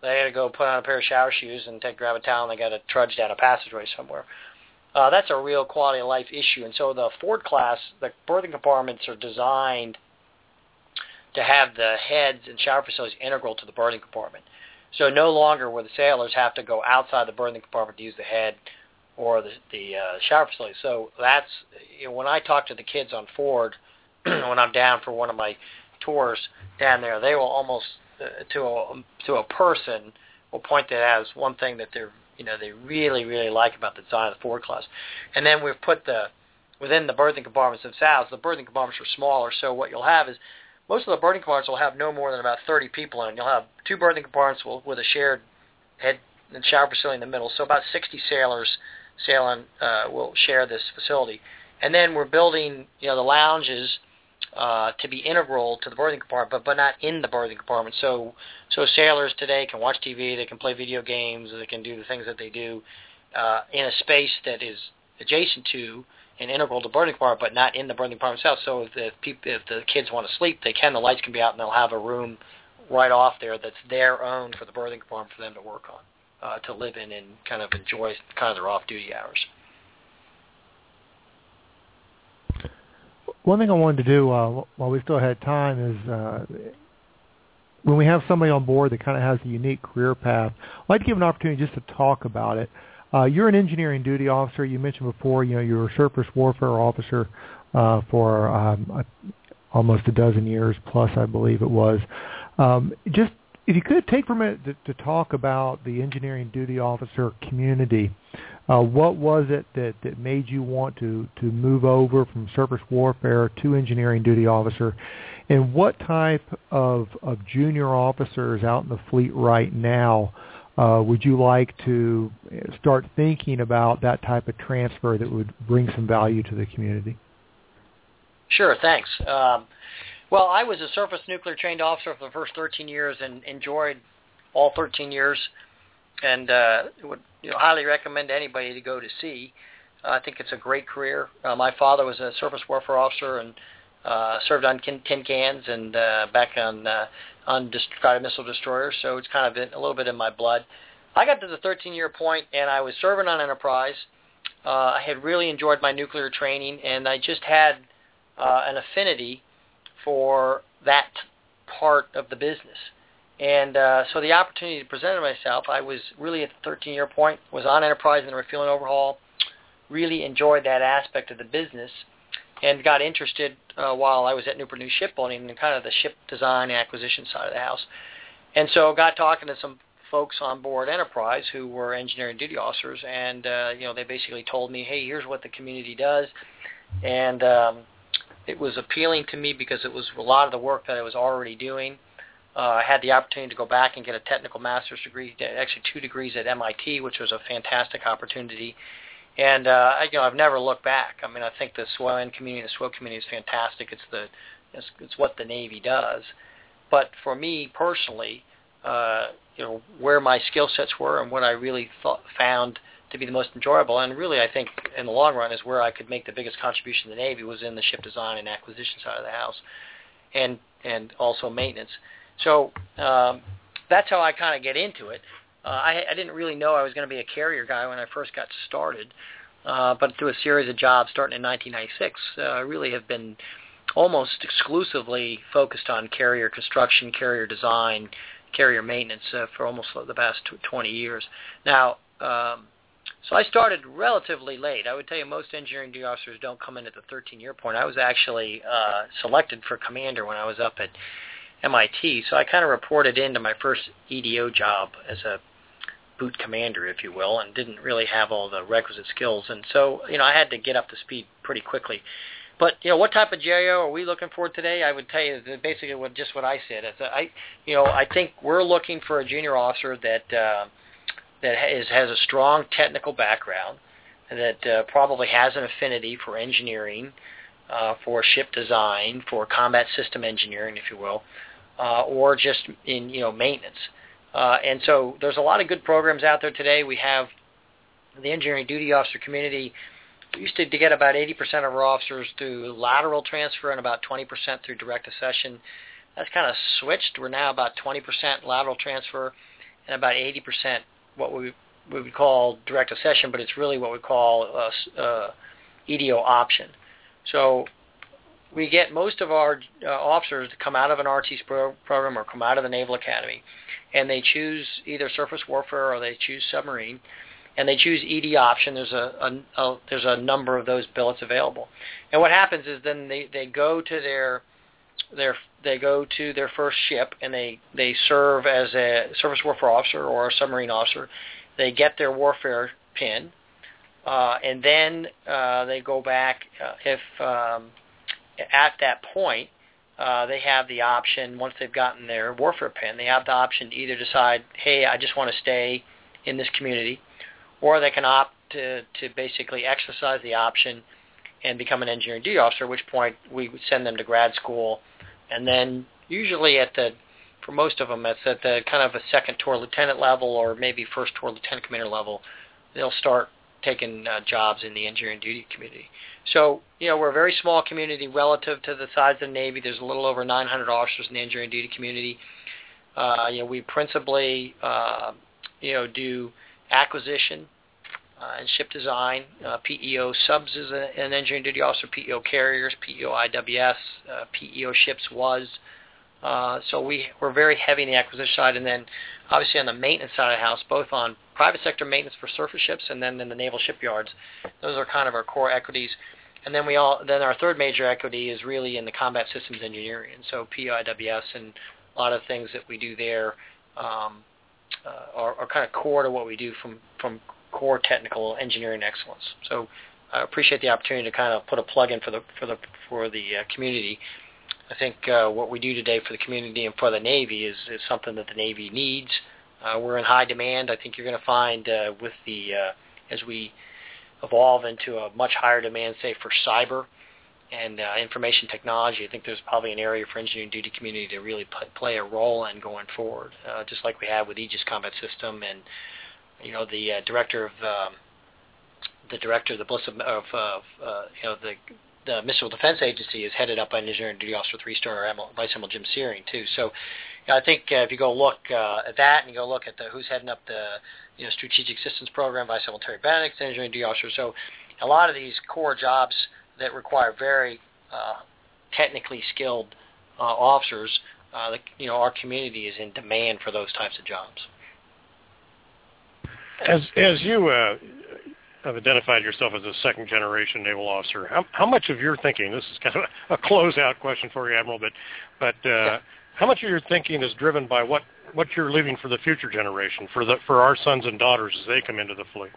They had to go put on a pair of shower shoes and take grab a towel, and they got to trudge down a passageway somewhere. Uh, that's a real quality of life issue. And so the Ford class, the berthing compartments are designed to have the heads and shower facilities integral to the berthing compartment. So no longer will the sailors have to go outside the berthing compartment to use the head or the, the uh, shower facility. So that's, you know, when I talk to the kids on Ford, when I'm down for one of my tours down there, they will almost, uh, to a to a person, will point that out as one thing that they're, you know, they really, really like about the design of the Ford class. And then we've put the, within the berthing compartments themselves, the berthing compartments are smaller, so what you'll have is, most of the berthing compartments will have no more than about thirty people in it. You'll have two berthing compartments with a shared head and shower facility in the middle, so about sixty sailors sailing uh, will share this facility. And then we're building, you know, the lounges uh, to be integral to the berthing compartment, but, but not in the berthing compartment. So, so sailors today can watch T V, they can play video games, they can do the things that they do uh, in a space that is adjacent to and integral to the berthing compartment, but not in the berthing compartment itself. So if the, people, if the kids want to sleep, they can. The lights can be out, and they'll have a room right off there that's their own for the berthing compartment for them to work on, uh, to live in and kind of enjoy kind of their off-duty hours. One thing I wanted to do uh, while we still had time is uh, when we have somebody on board that kind of has a unique career path, I'd like to give an opportunity just to talk about it. Uh, you're an engineering duty officer. You mentioned before, you know, you were a surface warfare officer uh, for um, a, almost a dozen years plus, I believe it was. Um, just if you could take for a minute to, to talk about the engineering duty officer community. Uh, what was it that, that made you want to, to move over from surface warfare to engineering duty officer? And what type of, of junior officers out in the fleet right now uh, would you like to start thinking about that type of transfer that would bring some value to the community? Sure, thanks. Um, well, I was a surface nuclear trained officer for the first thirteen years and enjoyed all thirteen years, and uh, would you know, highly recommend to anybody to go to sea. Uh, I think it's a great career. Uh, my father was a surface warfare officer and uh, served on tin cans and uh, back on uh, on guided missile destroyers, so it's kind of been a little bit in my blood. I got to the thirteen-year point, and I was serving on Enterprise. Uh, I had really enjoyed my nuclear training, and I just had uh, an affinity for that part of the business. And uh, so the opportunity presented myself. I was really at the thirteen-year point, was on Enterprise in the refueling overhaul, really enjoyed that aspect of the business, and got interested uh, while I was at Newport News Shipbuilding in kind of the ship design and acquisition side of the house. And so got talking to some folks on board Enterprise who were engineering duty officers, and uh, you know, they basically told me, hey, here's what the community does. And um, it was appealing to me because it was a lot of the work that I was already doing. Uh, I had the opportunity to go back and get a technical master's degree, actually two degrees at M I T, which was a fantastic opportunity. And uh, I, you know, I've never looked back. I mean, I think the S W O N community, the S W O community is fantastic. It's the, it's, it's what the Navy does. But for me personally, uh, you know, where my skill sets were and what I really thought, found to be the most enjoyable, and really I think in the long run is where I could make the biggest contribution to the Navy, was in the ship design and acquisition side of the house, and and also maintenance. So um, that's how I kind of get into it. Uh, I, I didn't really know I was going to be a carrier guy when I first got started, uh, but through a series of jobs starting in nineteen ninety-six, uh, I really have been almost exclusively focused on carrier construction, carrier design, carrier maintenance uh, for almost the past twenty years. Now, um, so I started relatively late. I would tell you most engineering duty officers don't come in at the thirteen-year point. I was actually uh, selected for commander when I was up at M I T, so I kind of reported into my first E D O job as a boot commander, if you will, and didn't really have all the requisite skills. And so, you know, I had to get up to speed pretty quickly. But, you know, what type of G I O are we looking for today? I would tell you that basically what, just what I said. Is I, you know, I think we're looking for a junior officer that uh, that is, has a strong technical background, that uh, probably has an affinity for engineering, uh, for ship design, for combat system engineering, if you will, uh, or just in, you know, maintenance. Uh, and so there's a lot of good programs out there today. We have the engineering duty officer community. We used to, to get about eighty percent of our officers through lateral transfer and about twenty percent through direct accession. That's kind of switched. We're now about twenty percent lateral transfer and about eighty percent what we, we would call direct accession, but it's really what we call a, a E D O option. So we get most of our uh, officers to come out of an R T S pro- program or come out of the Naval Academy, and they choose either surface warfare or they choose submarine, and they choose E D option. There's a, a, a there's a number of those billets available, and what happens is then they, they go to their their they go to their first ship and they, they serve as a surface warfare officer or a submarine officer. They get their warfare pin, uh, and then uh, they go back uh, if um, at that point uh, they have the option, once they've gotten their warfare pin, they have the option to either decide, hey, I just want to stay in this community, or they can opt to, to basically exercise the option and become an engineering duty officer, at which point we would send them to grad school. And then usually at the, for most of them, it's at the kind of a second tour lieutenant level or maybe first tour lieutenant commander level, they'll start taking uh, jobs in the engineering duty community. So, you know, we're a very small community relative to the size of the Navy. There's a little over nine hundred officers in the engineering duty community. Uh, you know, we principally, uh, you know, do acquisition uh, and ship design. Uh, P E O subs is a, an engineering duty officer, P E O carriers, P E O I W S, uh, P E O ships was. Uh, so we, we're very heavy in the acquisition side, and then obviously on the maintenance side of the house, both on private sector maintenance for surface ships and then in the naval shipyards. Those are kind of our core equities. And then we all then our third major equity is really in the combat systems engineering. And so P E O I W S and a lot of things that we do there um, uh, are, are kind of core to what we do from, from core technical engineering excellence. So I appreciate the opportunity to kind of put a plug in for the for the for the uh, community. I think uh, what we do today for the community and for the Navy is, is something that the Navy needs. Uh, we're in high demand. I think you're going to find uh, with the uh, as we evolve into a much higher demand, say for cyber and uh, information technology. I think there's probably an area for engineering duty community to really put, play a role in going forward, uh, just like we have with Aegis Combat System and you know the uh, director of um, the director of the Bliss of, of uh, uh, you know the the Missile Defense Agency is headed up by Engineering Duty Officer three-star Admiral, Vice Admiral Jim Searing, too. So you know, I think uh, if you go look uh, at that and you go look at the, who's heading up the you know, Strategic Systems Program, Vice Admiral Terry Benedict, Engineering Duty Officer. So a lot of these core jobs that require very uh, technically skilled uh, officers, uh, the, you know, our community is in demand for those types of jobs. As, as you... Uh have identified yourself as a second-generation naval officer. How, how much of your thinking, this is kind of a close-out question for you, Admiral, but, but uh, yeah. how much of your thinking is driven by what, what you're leaving for the future generation, for the for our sons and daughters as they come into the fleet?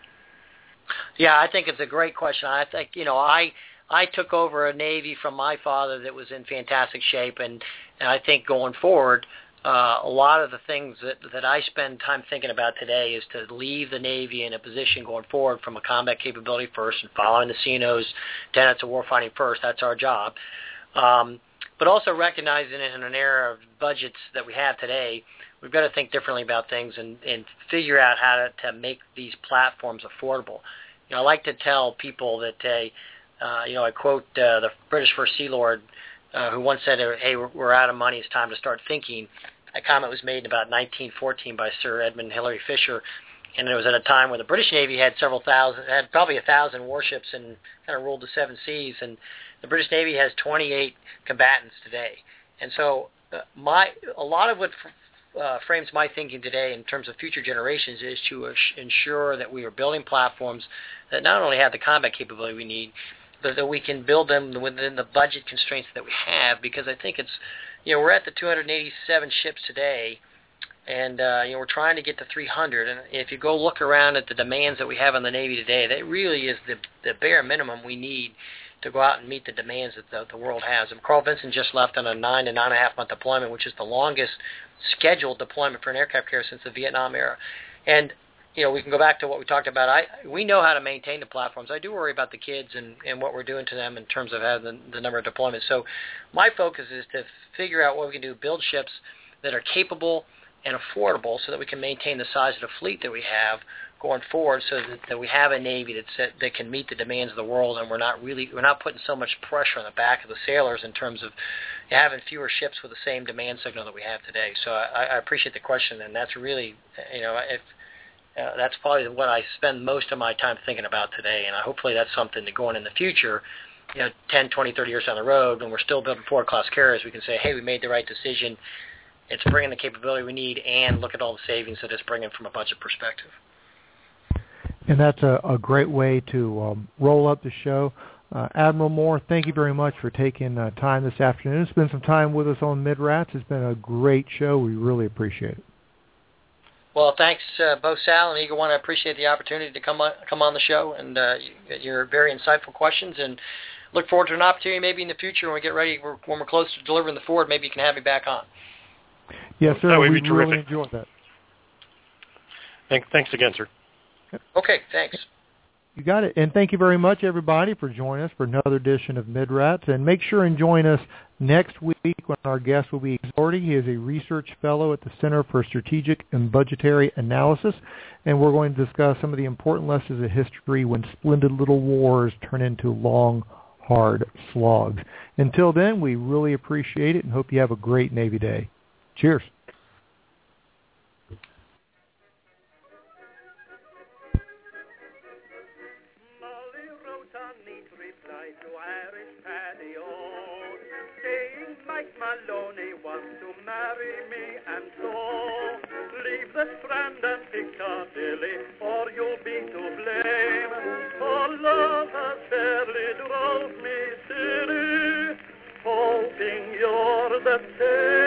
Yeah, I think it's a great question. I think, you know, I I took over a Navy from my father that was in fantastic shape, and, and I think going forward, Uh, a lot of the things that, that I spend time thinking about today is to leave the Navy in a position going forward from a combat capability first and following the C N O's tenets of warfighting first. That's our job. Um, but also recognizing it in an era of budgets that we have today, we've got to think differently about things and, and figure out how to, to make these platforms affordable. You know, I like to tell people that, uh, uh, you know, I quote uh, the British First Sea Lord, Uh, who once said, hey, we're out of money, it's time to start thinking. That comment was made in about nineteen fourteen by Sir Edmund Hillary Fisher, and it was at a time where the British Navy had several thousand, had probably a thousand warships and kind of ruled the seven seas, and the British Navy has twenty-eight combatants today. And so uh, my a lot of what uh, frames my thinking today in terms of future generations is to ass- ensure that we are building platforms that not only have the combat capability we need, but that we can build them within the budget constraints that we have, because I think it's, you know, we're at the two hundred eighty-seven ships today, and, uh, you know, we're trying to get to three hundred, and if you go look around at the demands that we have on the Navy today, that really is the, the bare minimum we need to go out and meet the demands that the, the world has. And Carl Vinson just left on a nine to nine and a half month deployment, which is the longest scheduled deployment for an aircraft carrier since the Vietnam era. And you know, we can go back to what we talked about. I we know how to maintain the platforms. I do worry about the kids and, and what we're doing to them in terms of having the, the number of deployments. So my focus is to figure out what we can do, build ships that are capable and affordable so that we can maintain the size of the fleet that we have going forward, so that, that we have a Navy that's, that can meet the demands of the world, and we're not really we're not putting so much pressure on the back of the sailors in terms of having fewer ships with the same demand signal that we have today. So I, I appreciate the question, and that's really, you know, if uh, that's probably what I spend most of my time thinking about today, and I, hopefully that's something to go on in the future, you know, ten, twenty, thirty years down the road, when we're still building Ford-class carriers, we can say, hey, we made the right decision. It's bringing the capability we need, and look at all the savings that it's bringing from a budget perspective. And that's a, a great way to um, roll up the show. Uh, Admiral Moore, thank you very much for taking uh, time this afternoon. Spend some time with us on MidRats. It's been a great show. We really appreciate it. Well, thanks, uh, both Sal and Eagle One. I appreciate the opportunity to come on, come on the show, and uh, your very insightful questions, and look forward to an opportunity maybe in the future when we get ready, when we're close to delivering the Ford, maybe you can have me back on. Yes, sir. That would we be really terrific. enjoyed that. Thank, thanks again, sir. Okay, thanks. You got it. And thank you very much, everybody, for joining us for another edition of MidRats. And make sure and join us next week when our guest will be Zordy. He is a research fellow at the Center for Strategic and Budgetary Analysis. And we're going to discuss some of the important lessons of history when splendid little wars turn into long, hard slogs. Until then, we really appreciate it and hope you have a great Navy Day. Cheers. Maloney wants to marry me, and so leave the Strand and Piccadilly, or you'll be to blame. For love has fairly drove me silly, hoping you're the same.